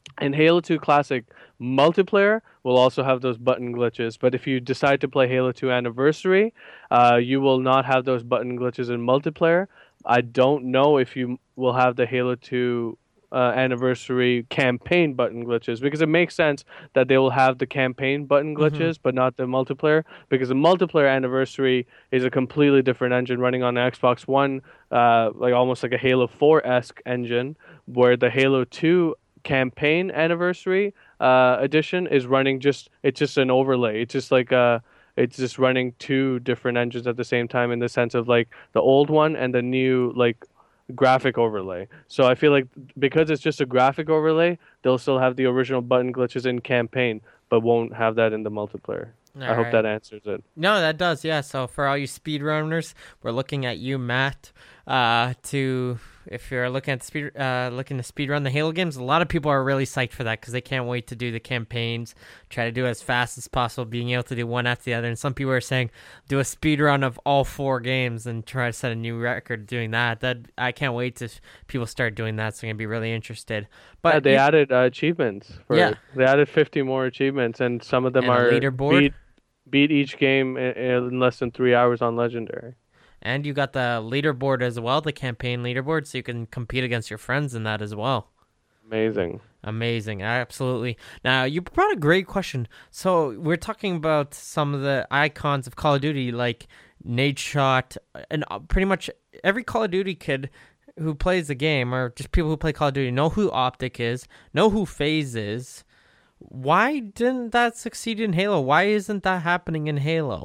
And Halo two Classic multiplayer will also have those button glitches. But if you decide to play Halo two Anniversary, uh, you will not have those button glitches in multiplayer. I don't know if you will have the Halo two uh, Anniversary campaign button glitches, because it makes sense that they will have the campaign button Mm-hmm. glitches, but not the multiplayer, because the multiplayer Anniversary is a completely different engine running on the Xbox One, uh, like almost like a Halo four esque engine, where the Halo two campaign anniversary uh, edition is running just it's just an overlay. It's just like uh it's just running two different engines at the same time, in the sense of like the old one and the new like graphic overlay. So I feel like because it's just a graphic overlay, they'll still have the original button glitches in campaign, but won't have that in the multiplayer. All I hope right. that answers it. No, that does, yeah. So for all you speedrunners, we're looking at you, Matt, uh, to if you're looking at speed, uh, looking to speedrun the Halo games. A lot of people are really psyched for that because they can't wait to do the campaigns, try to do it as fast as possible, being able to do one after the other. And some people are saying do a speedrun of all four games and try to set a new record doing that. That I can't wait to people start doing that. So I'm gonna be really interested. But Yeah, they you- added uh, achievements for Yeah. they added fifty more achievements, and some of them And a are leaderboard? beat beat each game in, in less than three hours on Legendary. And you got the leaderboard as well, the campaign leaderboard, so you can compete against your friends in that as well. Amazing. Amazing, absolutely. Now, you brought a great question. So, we're talking about some of the icons of Call of Duty, like Nate Shot, and uh, pretty much every Call of Duty kid who plays the game, or just people who play Call of Duty, know who Optic is, know who FaZe is. Why didn't that succeed in Halo? Why isn't that happening in Halo?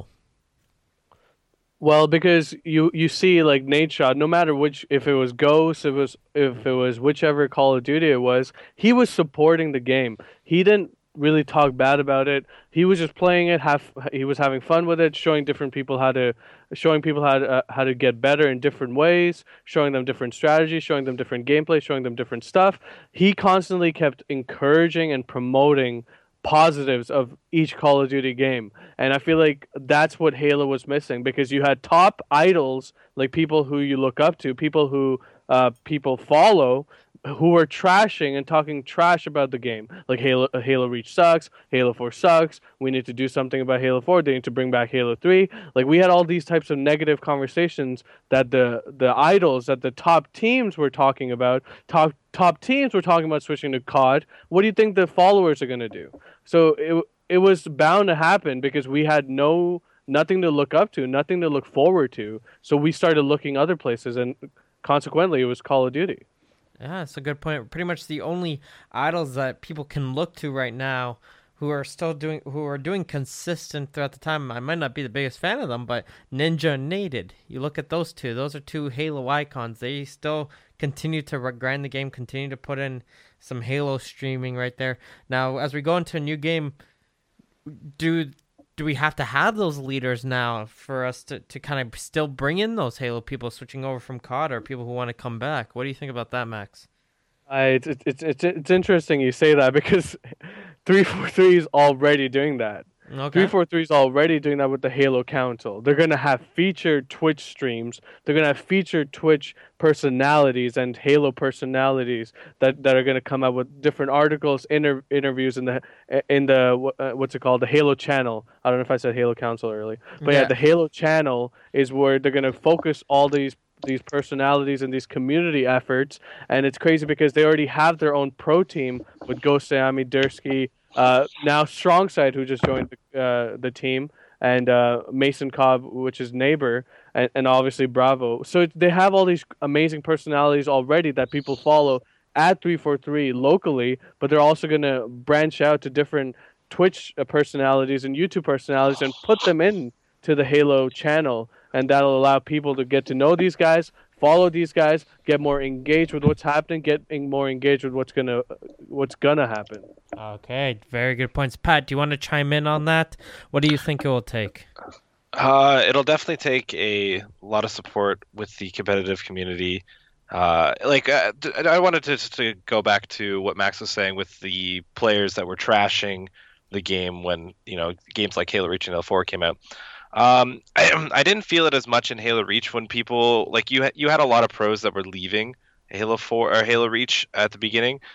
Well, because you you see like Nate Shot, no matter which, if it was Ghost, if it was if it was whichever Call of Duty it was, he was supporting the game. He didn't really talk bad about it. He was just playing it. Have he was having fun with it, showing different people how to, showing people how to uh, how to get better in different ways, showing them different strategies, showing them different gameplay, showing them different stuff. He constantly kept encouraging and promoting positives of each Call of Duty game. And I feel like that's what Halo was missing, because you had top idols, like people who you look up to, people who uh, people follow, who were trashing and talking trash about the game. Like Halo Halo Reach sucks, Halo four sucks, we need to do something about Halo four, they need to bring back Halo three. Like we had all these types of negative conversations that the the idols that the top teams were talking about. Top top teams were talking about switching to C O D. What do you think the followers are going to do? So it it was bound to happen because we had no nothing to look up to, nothing to look forward to. So we started looking other places, and consequently, it was Call of Duty. Yeah, that's a good point. Pretty much the only idols that people can look to right now who are still doing who are doing consistent throughout the time. I might not be the biggest fan of them, but Ninja and Naded. You look at those two. Those are two Halo icons. They still continue to grind the game, continue to put in some Halo streaming right there. Now, as we go into a new game, do do we have to have those leaders now for us to, to kind of still bring in those Halo people switching over from C O D, or people who want to come back? What do you think about that, Max? Uh, it's, it's it's it's interesting you say that, because three forty-three is already doing that. Okay. three forty-three is already doing that with the Halo Council. They're going to have featured Twitch streams. They're going to have featured Twitch personalities and Halo personalities that, that are going to come out with different articles, inter- interviews in the in the uh, what's it called, the Halo channel. I don't know if I said Halo Council early, but yeah, Yeah. the Halo channel is where they're going to focus all these these personalities and these community efforts. And it's crazy because they already have their own pro team with Ghost Sammy, Dursky, uh, now Strongside, who just joined the, uh, the team, and uh, Mason Cobb, which is neighbor, and, and obviously Bravo. So they have all these amazing personalities already that people follow at three forty-three locally, but they're also going to branch out to different Twitch uh, personalities and YouTube personalities and put them in to the Halo channel, and that'll allow people to get to know these guys, follow these guys, get more engaged with what's happening, get in- more engaged with what's gonna what's gonna happen. Okay, very good points. Pat, do you want to chime in on that? What do you think it will take? Uh, it'll definitely take a lot of support with the competitive community. Uh, like uh, d- I wanted to to go back to what Max was saying with the players that were trashing the game when, you know, games like Halo Reach and Halo four came out. Um, I, I didn't feel it as much in Halo Reach when people like you. had- You had a lot of pros that were leaving Halo four or Halo Reach at the beginning,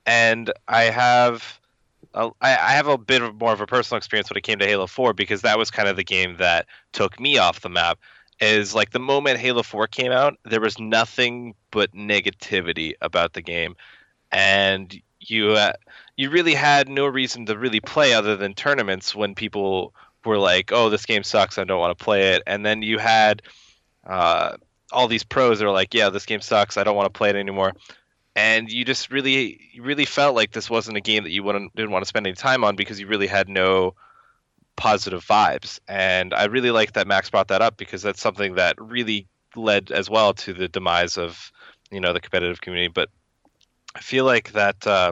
and I have a, I, I have a bit of more of a personal experience when it came to Halo four because that was kind of the game that took me off the map. Is like the moment Halo four came out, there was nothing but negativity about the game, and you uh, you really had no reason to really play other than tournaments when people were like, "Oh, this game sucks. I don't want to play it." And then you had uh, all these pros that are like, "Yeah, this game sucks. I don't want to play it anymore." And you just really, you really felt like this wasn't a game that you wouldn't, didn't want to spend any time on because you really had no positive vibes. And I really like that Max brought that up because that's something that really led as well to the demise of, you know, the competitive community. But I feel like that uh,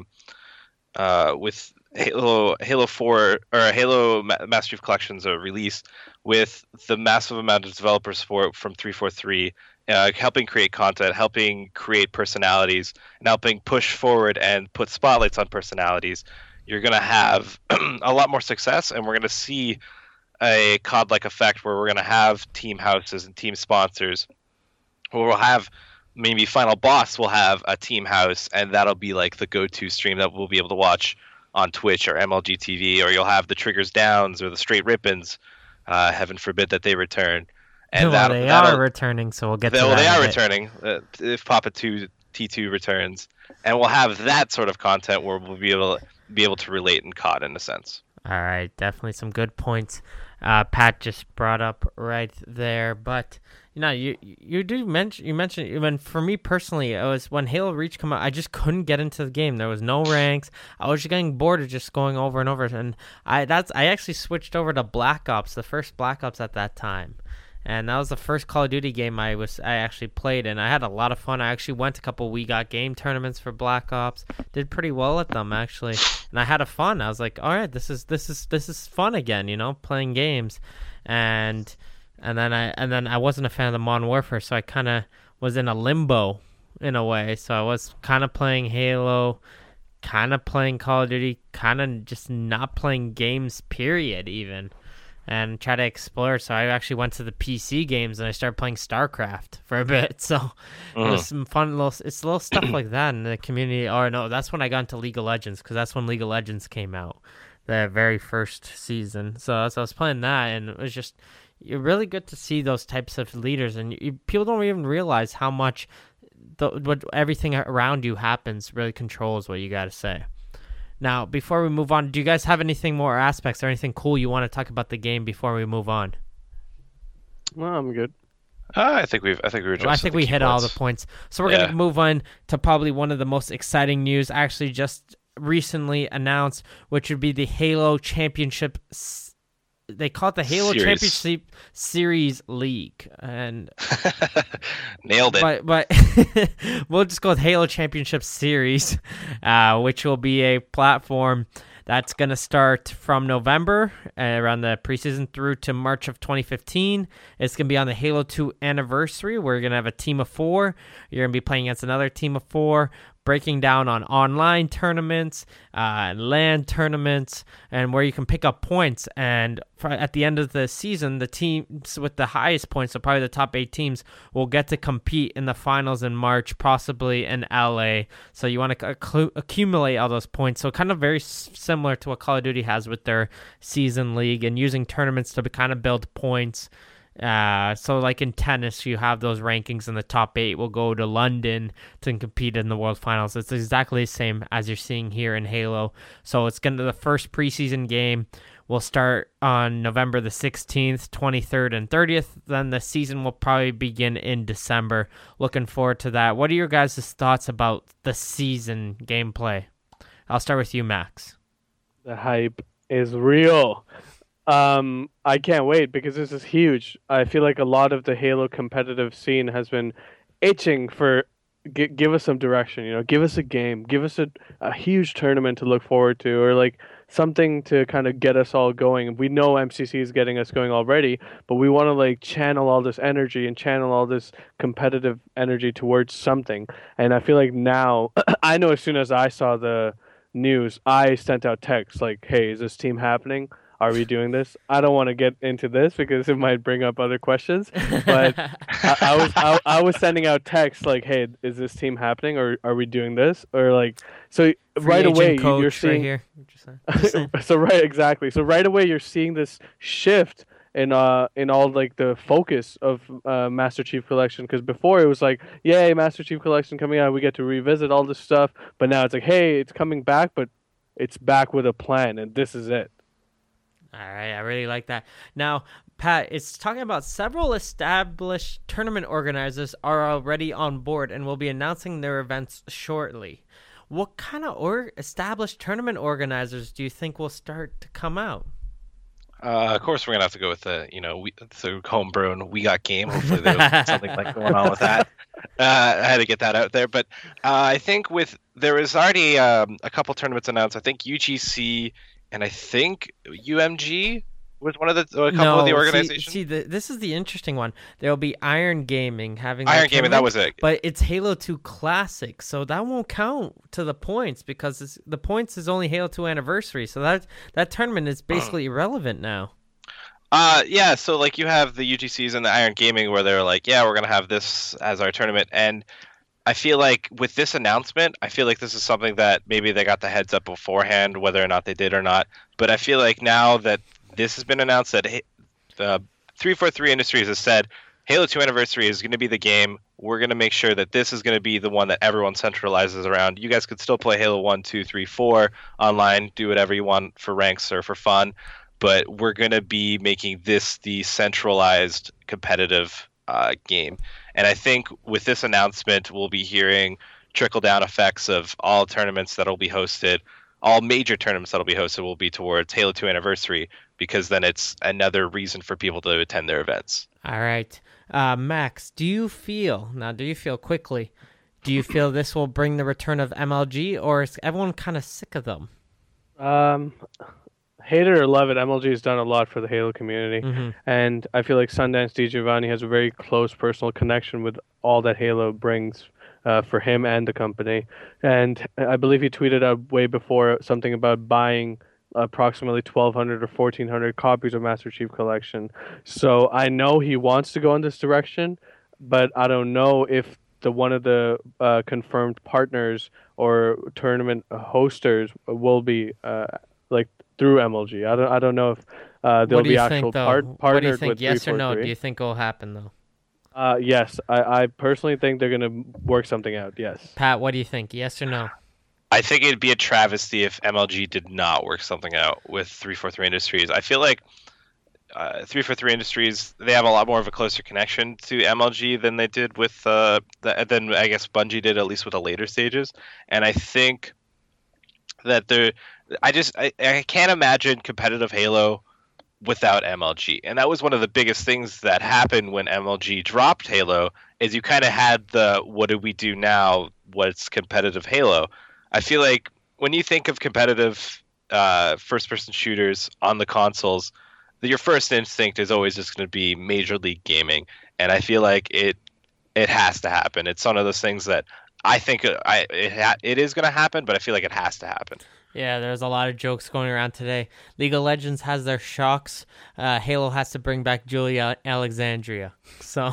uh, with Halo, Halo four or Halo Master Chief Collection's a release with the massive amount of developer support from three forty-three, uh, helping create content, helping create personalities, and helping push forward and put spotlights on personalities, you're going to have a lot more success, and we're going to see a C O D-like effect where we're going to have team houses and team sponsors, where we'll have maybe Final Boss will have a team house, and that'll be like the go-to stream that we'll be able to watch on Twitch or M L G T V, or you'll have the Triggers Downs or the Straight Rippins, uh, heaven forbid that they return. And well, they are returning, so we'll get they, to well, that. They are returning uh, if Papa two T two returns, and we'll have that sort of content where we'll be able to, be able to relate in C O D in a sense. All right, definitely some good points. Uh, Pat just brought up right there, but you know, you you do mention you mentioned even for me personally, it was when Halo Reach came out, I just couldn't get into the game. There was no ranks. I was just getting bored of just going over and over, and I that's I actually switched over to Black Ops, the first Black Ops at that time. And that was the first Call of Duty game I was I actually played, and I had a lot of fun. I actually went to a couple We Got Game tournaments for Black Ops, did pretty well at them actually, and I had a fun. I was like, all right, this is this is this is fun again, you know, playing games, and and then I and then I wasn't a fan of the Modern Warfare, so I kind of was in a limbo in a way. So I was kind of playing Halo, kind of playing Call of Duty, kind of just not playing games. Period, even. And try to explore. So I actually went to the P C games and I started playing StarCraft for a bit. So mm-hmm. It was some fun little, it's little stuff like that in the community. Or no, that's when I got into League of Legends because that's when League of Legends came out, the very first season. So, so I was playing that, and it was just you're really good to see those types of leaders, and you, people don't even realize how much the, what everything around you happens really controls what you got to say. Now, before we move on, do you guys have anything more aspects or anything cool you want to talk about the game before we move on? Well, I'm good. Uh, I think we've. I think we were. Well, I think we hit points. all the points. So we're yeah. gonna move on to probably one of the most exciting news, actually just recently announced, which would be the Halo Championship. They call it the Halo Series. Championship Series League, and nailed it. But, but we'll just go with Halo Championship Series, uh, which will be a platform that's going to start from November, uh, around the preseason, through to March of twenty fifteen. It's going to be on the Halo two anniversary. We're going to have a team of four. You're going to be playing against another team of four, breaking down on online tournaments, uh, LAN tournaments, and where you can pick up points. And for, at the end of the season, the teams with the highest points, so probably the top eight teams, will get to compete in the finals in March, possibly in L A. So you want to acc- accumulate all those points. So kind of very s- similar to what Call of Duty has with their season league, and using tournaments to kind of build points. Uh, so like in tennis, you have those rankings, and the top eight will go to London to compete in the World Finals. It's exactly the same as you're seeing here in Halo. So it's going to the first preseason game will start on November the sixteenth, twenty-third, and thirtieth. Then the season will probably begin in December. Looking forward to that. What are your guys' thoughts about the season gameplay? I'll start with you, Max. The hype is real. Um, I can't wait because this is huge. I feel like a lot of the Halo competitive scene has been itching for g- give us some direction, you know, give us a game, give us a, a huge tournament to look forward to, or like something to kind of get us all going. We know M C C is getting us going already, but we want to like channel all this energy and channel all this competitive energy towards something. And I feel like now, I know as soon as I saw the news, I sent out texts like, hey, is this team happening? are we doing this? I don't want to get into this because it might bring up other questions. But I, I was I, I was sending out texts like, "Hey, is this team happening, or are we doing this?" Or like, so Free right agent away coach you're seeing. right here. Just saying. Just saying. So right, exactly. So right away you're seeing this shift in uh in all like the focus of uh, Master Chief Collection, because before it was like, yay, Master Chief Collection coming out, we get to revisit all this stuff. But now it's like, hey, it's coming back, but it's back with a plan, and this is it. All right, I really like that. Now, Pat, it's talking about several established tournament organizers are already on board and will be announcing their events shortly. What kind of or- established tournament organizers do you think will start to come out? Uh, of course, we're gonna have to go with the you know we, the homegrown We Got Game. Hopefully, there's something like going on with that. Uh, I had to get that out there, but uh, I think with there was already um, a couple tournaments announced. I think U G C and I think U M G was one of the a couple no, of the organizations. See, see the, this is the interesting one. There will be Iron Gaming having Iron Gaming. That was it. But it's Halo two Classic, so that won't count to the points because it's, the points is only Halo two Anniversary. So that that tournament is basically irrelevant now. Uh, yeah. So like you have the U G Cs and the Iron Gaming where they're like, yeah, we're gonna have this as our tournament, and I feel like with this announcement, I feel like this is something that maybe they got the heads up beforehand, whether or not they did or not. But I feel like now that this has been announced that uh, three forty-three Industries has said Halo two Anniversary is going to be the game. We're going to make sure that this is going to be the one that everyone centralizes around. You guys could still play Halo one, two, three, four online, do whatever you want for ranks or for fun, but we're going to be making this the centralized competitive uh, game. And I think with this announcement, we'll be hearing trickle-down effects of all tournaments that'll be hosted. All major tournaments that'll be hosted will be towards Halo two Anniversary, because then it's another reason for people to attend their events. All right. Uh, Max, do you feel, now do you feel quickly, do you feel this will bring the return of M L G, or is everyone kind of sick of them? Um, hate it or love it, M L G has done a lot for the Halo community. Mm-hmm. And I feel like Sundance DiGiovanni has a very close personal connection with all that Halo brings uh, for him and the company. And I believe he tweeted out way before something about buying approximately twelve hundred or fourteen hundred copies of Master Chief Collection. So I know he wants to go in this direction, but I don't know if the one of the uh, confirmed partners or tournament hosters will be uh, like through M L G. I don't I don't know if uh, there'll What do be you actual think, though? part What do partnered you think, with yes or no? three forty-three. Do you think it'll happen, though? Uh, yes, I, I personally think they're gonna work something out. Yes. Pat, what do you think? Yes or no? I think it'd be a travesty if M L G did not work something out with three forty-three Industries. I feel like uh, three forty-three Industries, they have a lot more of a closer connection to M L G than they did with uh, the, than I guess Bungie did, at least with the later stages. And I think that they're, I just I, I can't imagine competitive Halo without M L G. And that was one of the biggest things that happened when M L G dropped Halo, is you kind of had the what do we do now? What's competitive Halo? I feel like when you think of competitive uh, first-person shooters on the consoles, that your first instinct is always just going to be Major League Gaming, and I feel like it it has to happen. It's one of those things that I think I it, ha- it is going to happen, but I feel like it has to happen. Yeah, there's a lot of jokes going around today. League of Legends has their shocks. Uh, Halo has to bring back Julia Alexandria. So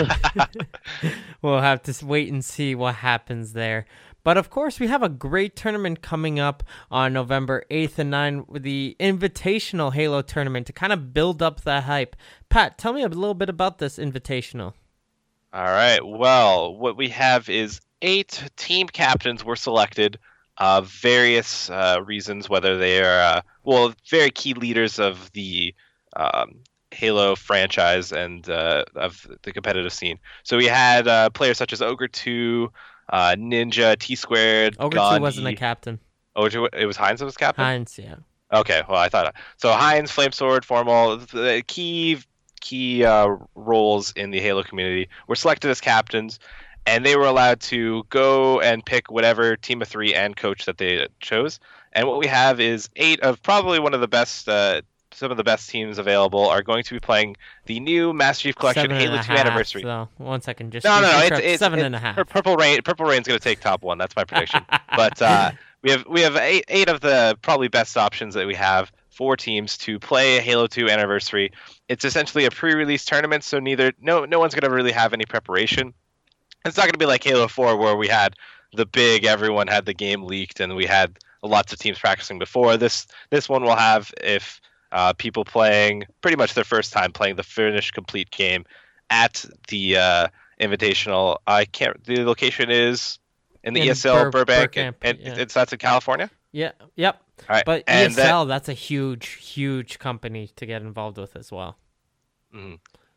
we'll have to wait and see what happens there. But of course, we have a great tournament coming up on November eighth and ninth with the Invitational Halo Tournament to kind of build up that hype. Pat, tell me a little bit about this Invitational. All right. Well, what we have is eight team captains were selected of various uh, reasons, whether they are, uh, well, very key leaders of the um, Halo franchise and uh, of the competitive scene. So we had uh, players such as Ogre two, Uh, Ninja, T Squared, Ogre Gandhi. two wasn't a captain. Oh, it was Heinz that was captain? Heinz, yeah. Okay, well, I thought... So Heinz, Flamesword, Formal, the key key uh, roles in the Halo community were selected as captains, and they were allowed to go and pick whatever team of three and coach that they chose. And what we have is eight of probably one of the best... Uh, some of the best teams available are going to be playing the new Master Chief Collection Seven Halo and a two half, Anniversary. So one second, just No, no, no. just It's, correct. it's seven it's, and a half. Pur- Purple Rain. Purple Rain's going to take top one. That's my prediction. But uh, we have we have eight eight of the probably best options that we have four teams to play a Halo two Anniversary. It's essentially a pre-release tournament, so neither no no one's going to really have any preparation. It's not going to be like Halo four where we had the big, everyone had the game leaked and we had lots of teams practicing before. This this one will have if uh, people playing pretty much their first time playing the finished complete game at the uh, Invitational. I can't. The location is in the In E S L Bur- Burbank, Burkamp, and, yeah. and it's that's in California. Yeah. Yep. All right, But and E S L, that's a huge, huge company to get involved with as well. That,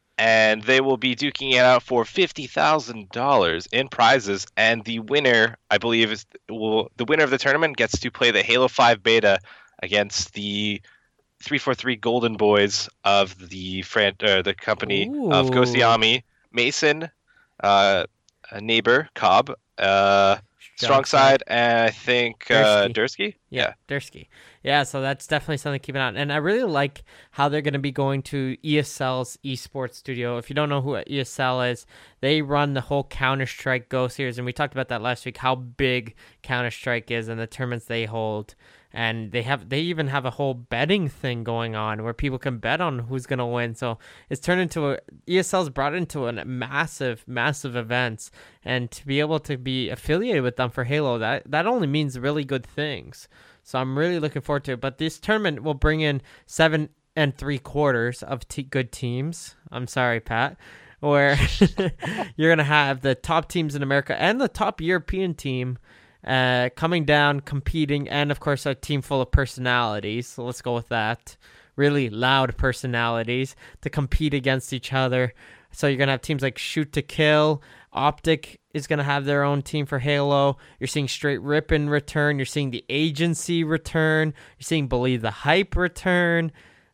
and they will be duking it out for fifty thousand dollars in prizes, and the winner, I believe, is will the winner of the tournament gets to play the Halo five beta against the three forty-three Golden Boys of the fran- uh, the company of Ghost Ooh. Yami, Mason, uh, a neighbor, Cobb, uh, Strong Strong Side, and I think uh, Dursky. Dursky. Yeah, Dursky. Yeah, so that's definitely something to keep an eye on. And I really like how they're going to be going to E S L's esports studio. If you don't know who E S L is, they run the whole Counter-Strike Go series, and we talked about that last week, how big Counter-Strike is and the tournaments they hold. And they have they even have a whole betting thing going on where people can bet on who's going to win. So it's turned into a E S L's brought into a massive, massive events, and to be able to be affiliated with them for Halo, that that only means really good things. So I'm really looking forward to it. But this tournament will bring in seven and three quarters of te- good teams. I'm sorry, Pat. Where you're going to have the top teams in America and the top European team uh, coming down, competing, and, of course, a team full of personalities. So let's go with that. Really loud personalities to compete against each other. So you're going to have teams like Shoot to Kill. Optic is going to have their own team for Halo. You're seeing Straight Rippin' return. You're seeing the Agency return. You're seeing Believe the Hype return.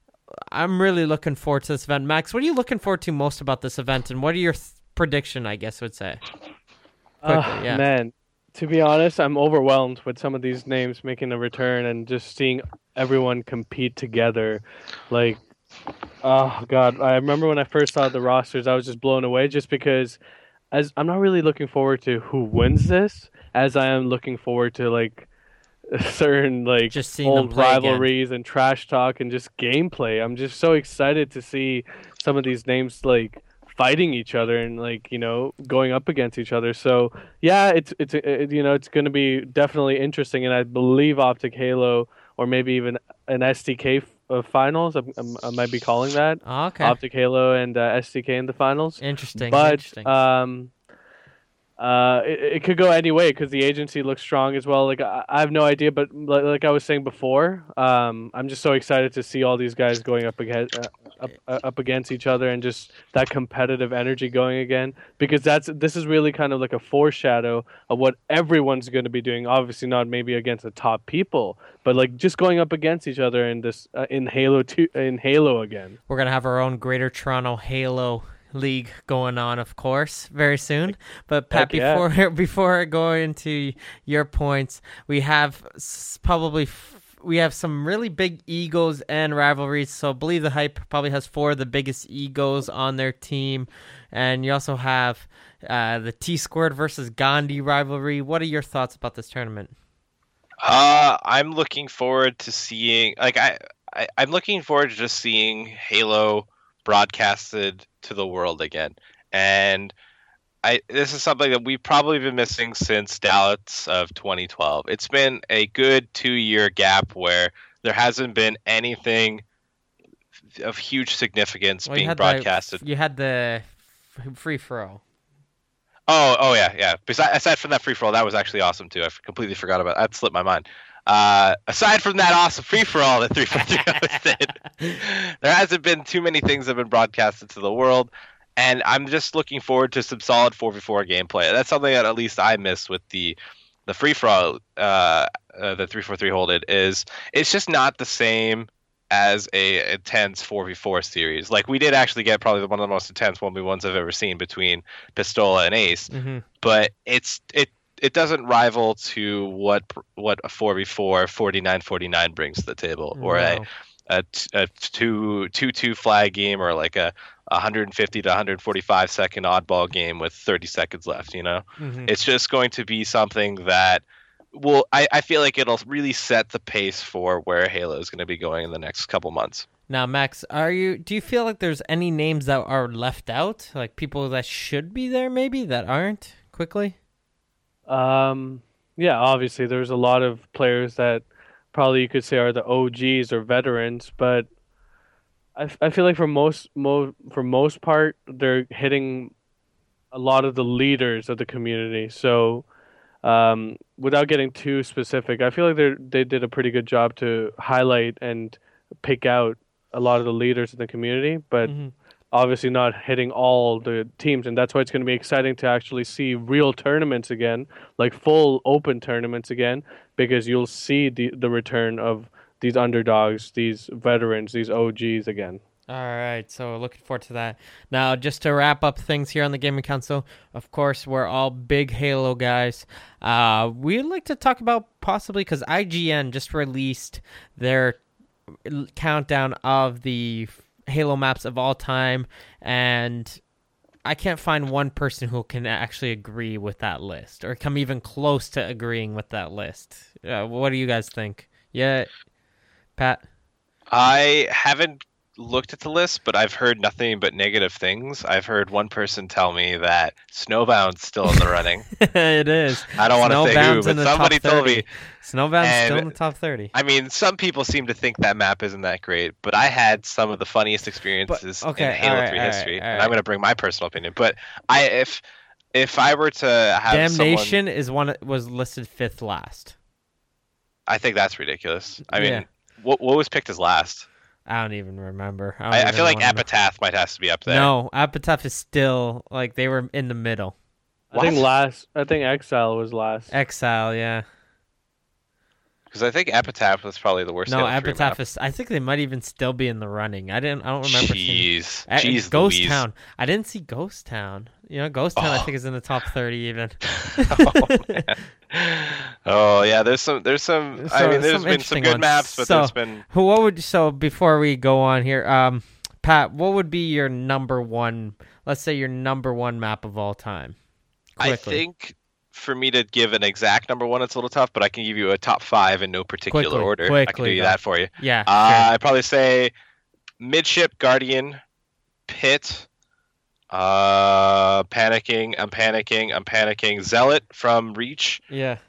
I'm really looking forward to this event. Max, what are you looking forward to most about this event, and what are your th- prediction, I guess, would say? Oh, Quickly, yeah. man. To be honest, I'm overwhelmed with some of these names making a return and just seeing everyone compete together. Like, oh, God. I remember when I first saw the rosters, I was just blown away just because as I'm not really looking forward to who wins this as I am looking forward to, like, certain like Just seeing them old play again. rivalries and trash talk and just gameplay. I'm just so excited to see some of these names like fighting each other and like you know going up against each other. So yeah, it's it's it, you know it's going to be definitely interesting, and I believe Optic Halo or maybe even an S D K f- uh, finals. I, I, I might be calling that Oh, okay. Optic Halo and uh, S D K in the finals. Interesting. But interesting. um, uh, it, it could go any way because the agency looks strong as well. Like I, I have no idea, but like, like I was saying before, um, I'm just so excited to see all these guys going up against uh, up, uh, up against each other and just that competitive energy going again. Because that's this is really kind of like a foreshadow of what everyone's going to be doing. Obviously, not maybe against the top people, but like just going up against each other in this uh, in Halo two in Halo again. We're going to have our own Greater Toronto Halo League going on, of course, very soon. But Pat, Heck yeah. before before I go into your points, we have s- probably f- we have some really big egos and rivalries. So Believe the Hype probably has four of the biggest egos on their team, and you also have uh, the T Squared versus Gandhi rivalry. What are your thoughts about this tournament? Uh, I'm looking forward to seeing like I, I I'm looking forward to just seeing Halo broadcasted to the world again. And I this is something that we've probably been missing since Dallas of twenty twelve. It's been a good two-year gap where there hasn't been anything of huge significance Well, you being had broadcasted. The, you had the f- free for all. Oh, oh yeah, yeah. Besides, aside from that free for all, that was actually awesome too. I completely forgot about that. Slipped my mind. Uh, aside from that awesome free for all that three forty hosted, there hasn't been too many things that have been broadcasted to the world, and I'm just looking forward to some solid four v four gameplay. That's something that at least I miss with the the free for all uh, uh, that three forty-three holded is it's just not the same as a intense four v four series. Like we did actually get probably one of the most intense one v ones I've ever seen between Pistola and Ace, Mm-hmm. but it's it it doesn't rival to what what a four v four forty-nine forty-nine brings to the table, or No. a a, t- a two two two flag game, or like a one fifty to one forty-five second oddball game with thirty seconds left. You know, Mm-hmm. it's just going to be something that well, I, I feel like it'll really set the pace for where Halo is going to be going in the next couple months. Now, Max, are you? Do you feel like there's any names that are left out, like people that should be there, maybe that aren't? Quickly. Um, yeah, obviously there's a lot of players that probably you could say are the O Gs or veterans, but I, f- I feel like for most mo- for most part they're hitting a lot of the leaders of the community. So um, without getting too specific, I feel like they they did a pretty good job to highlight and pick out a lot of the leaders in the community, but Mm-hmm. obviously not hitting all the teams, and that's why it's going to be exciting to actually see real tournaments again, like full open tournaments again, because you'll see the the return of these underdogs, these veterans, these O Gs again. All right, so looking forward to that. Now, just to wrap up things here on the Gaming Council, of course, we're all big Halo guys. Uh, we'd like to talk about possibly, because I G N just released their countdown of the Halo maps of all time, and I can't find one person who can actually agree with that list or come even close to agreeing with that list. Uh, what do you guys think? Yeah, Pat? I haven't looked at the list, but I've heard nothing but negative things. I've heard one person tell me that Snowbound's still in the running. It is. I don't want to say who, Snowbound's in but the somebody top told thirty. me. Snowbound's And- still in the top thirty. I mean, some people seem to think that map isn't that great, but I had some of the funniest experiences okay, in Halo alright, three alright, history, alright. and I'm going to bring my personal opinion. But I, if if I were to have Damnation someone, is one was listed fifth last. I think that's ridiculous. I mean, Yeah. what what was picked as last? I don't even remember. I, don't I, I even feel like wanna know. Epitaph might have to be up there. No, Epitaph is still like they were in the middle. I think What? last. I think Exile was last. Exile, yeah. Because I think Epitaph was probably the worst. No, Halo three Epitaph map. is. I think they might even still be in the running. I didn't. I don't remember. seeing- Jeez, Uh, jeez, Ghost Louise. Town. I didn't see Ghost Town. You know, Ghost Town. I Oh. think is in the top thirty even. oh, man. Oh yeah, there's some, there's some. I So, mean, there's some been interesting some good ones. maps, but So- there's been. Who? What would? So before we go on here, um, Pat, what would be your number one? Let's say your number one map of all time. I Quickly. think for me to give an exact number one, it's a little tough, but I can give you a top five in no particular Quickly, order. I can quickly, do you though. that for you. Yeah. Uh, I'd probably say Midship, Guardian, Pit, uh, Panicking, I'm Panicking, I'm Panicking, Zealot from Reach, sure. Yeah.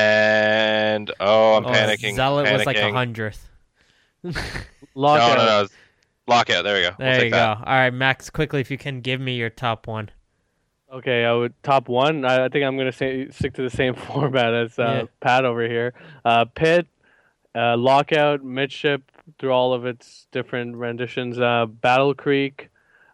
and oh, I'm Oh, panicking. Zealot panicking. was like a hundredth. No, Lockout. no, no. Lockout. There we go. We'll There take you that. go. All right, Max. Quickly, if you can give me your top one. Okay, I would top one. I, I think I'm gonna say, stick to the same format as uh, Yeah. Pat over here. Uh, Pit, uh, Lockout, Midship through all of its different renditions. Uh, Battle Creek,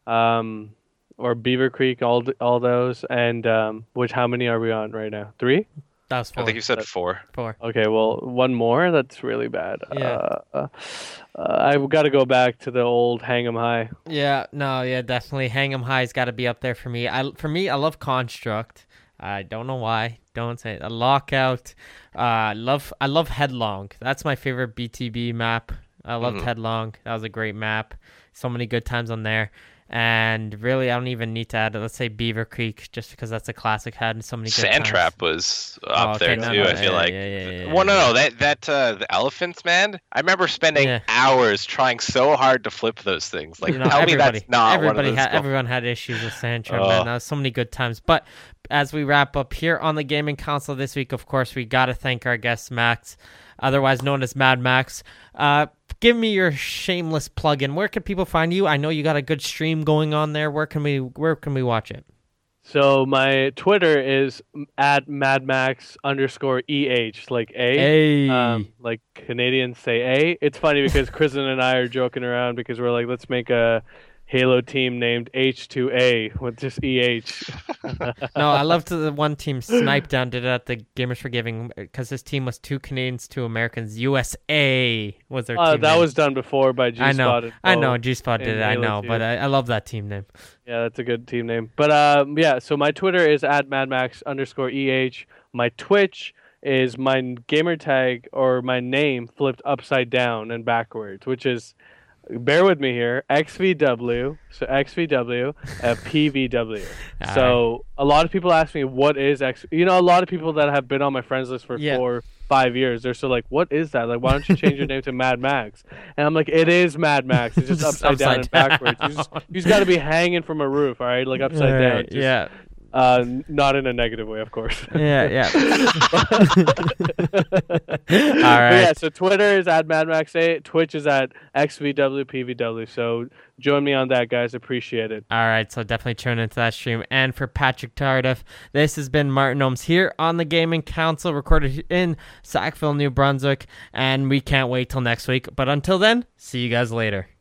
um, or Beaver Creek, all th- all those. And um, which how many are we on right now? Three. That was I four. think you said four. Four. Okay, well, one more. That's really bad. Yeah. Uh, uh, uh, I've got to go back to the old Hang 'em High. Yeah. No. Yeah. Definitely. Hang 'em High's got to be up there for me. I for me, I love Construct. I don't know why. Don't say it. A Lockout. Uh, I love. I love Headlong. That's my favorite B T B map. I loved Mhm. Headlong. That was a great map. So many good times on there. And really, I don't even need to add. Let's say Beaver Creek, just because that's a classic. Had so many good Sand times. Trap was Oh, up okay, there no, too. no, I feel yeah, like. yeah, yeah, yeah, well, no, yeah. no, that that uh, the elephants, man. I remember spending Yeah. hours trying so hard to flip those things. Like, You know, tell me everybody, that's not everybody one of those. had, goals. everyone had issues with Sandtrap, Oh. man. That was so many good times. But as we wrap up here on the Gaming Council this week, of course, we got to thank our guest, Max, otherwise known as Mad Max. Uh, give me your shameless plug-in. Where can people find you? I know you got a good stream going on there. Where can we Where can we watch it? So my Twitter is at madmax underscore eh, like a. Hey, Um, like Canadians say A. It's funny because Kristen and I are joking around because we're like, let's make a Halo team named H two A with just E H. no, I loved the one team Snipe Down did it at the Gamers for Giving because his team was two Canadians, two Americans. U S A was their Uh, team that name. was done before by G I Spot. know, I know, G Spot did in it. I Halo know, two. but I, I love that team name. Yeah, that's a good team name. But um, yeah, so my Twitter is at madmax underscore eh. My Twitch is my gamer tag or my name flipped upside down and backwards, which is bear with me here. X V W, so X V W, uh, P V W. All So a lot of people ask me, what is X? You know, a lot of people that have been on my friends list for Yeah. four, five years, they're still like, what is that? Like, why don't you change your name to Mad Max? And I'm like, it is Mad Max. It's just Just upside, down upside and backwards. You just, down. you just got to be hanging from a roof, all right? Like upside All down. right, Just, yeah. Uh, n- not in a negative way, of course. Yeah, yeah. But right. yeah, so Twitter is at Mad Max eight, Twitch is at X V W P V W. So join me on that, guys. Appreciate it. All right, so definitely tune into that stream. And for Patrick Tardif, this has been Martin Ohms here on the Gaming Council, recorded in Sackville, New Brunswick. And we can't wait till next week. But until then, see you guys later.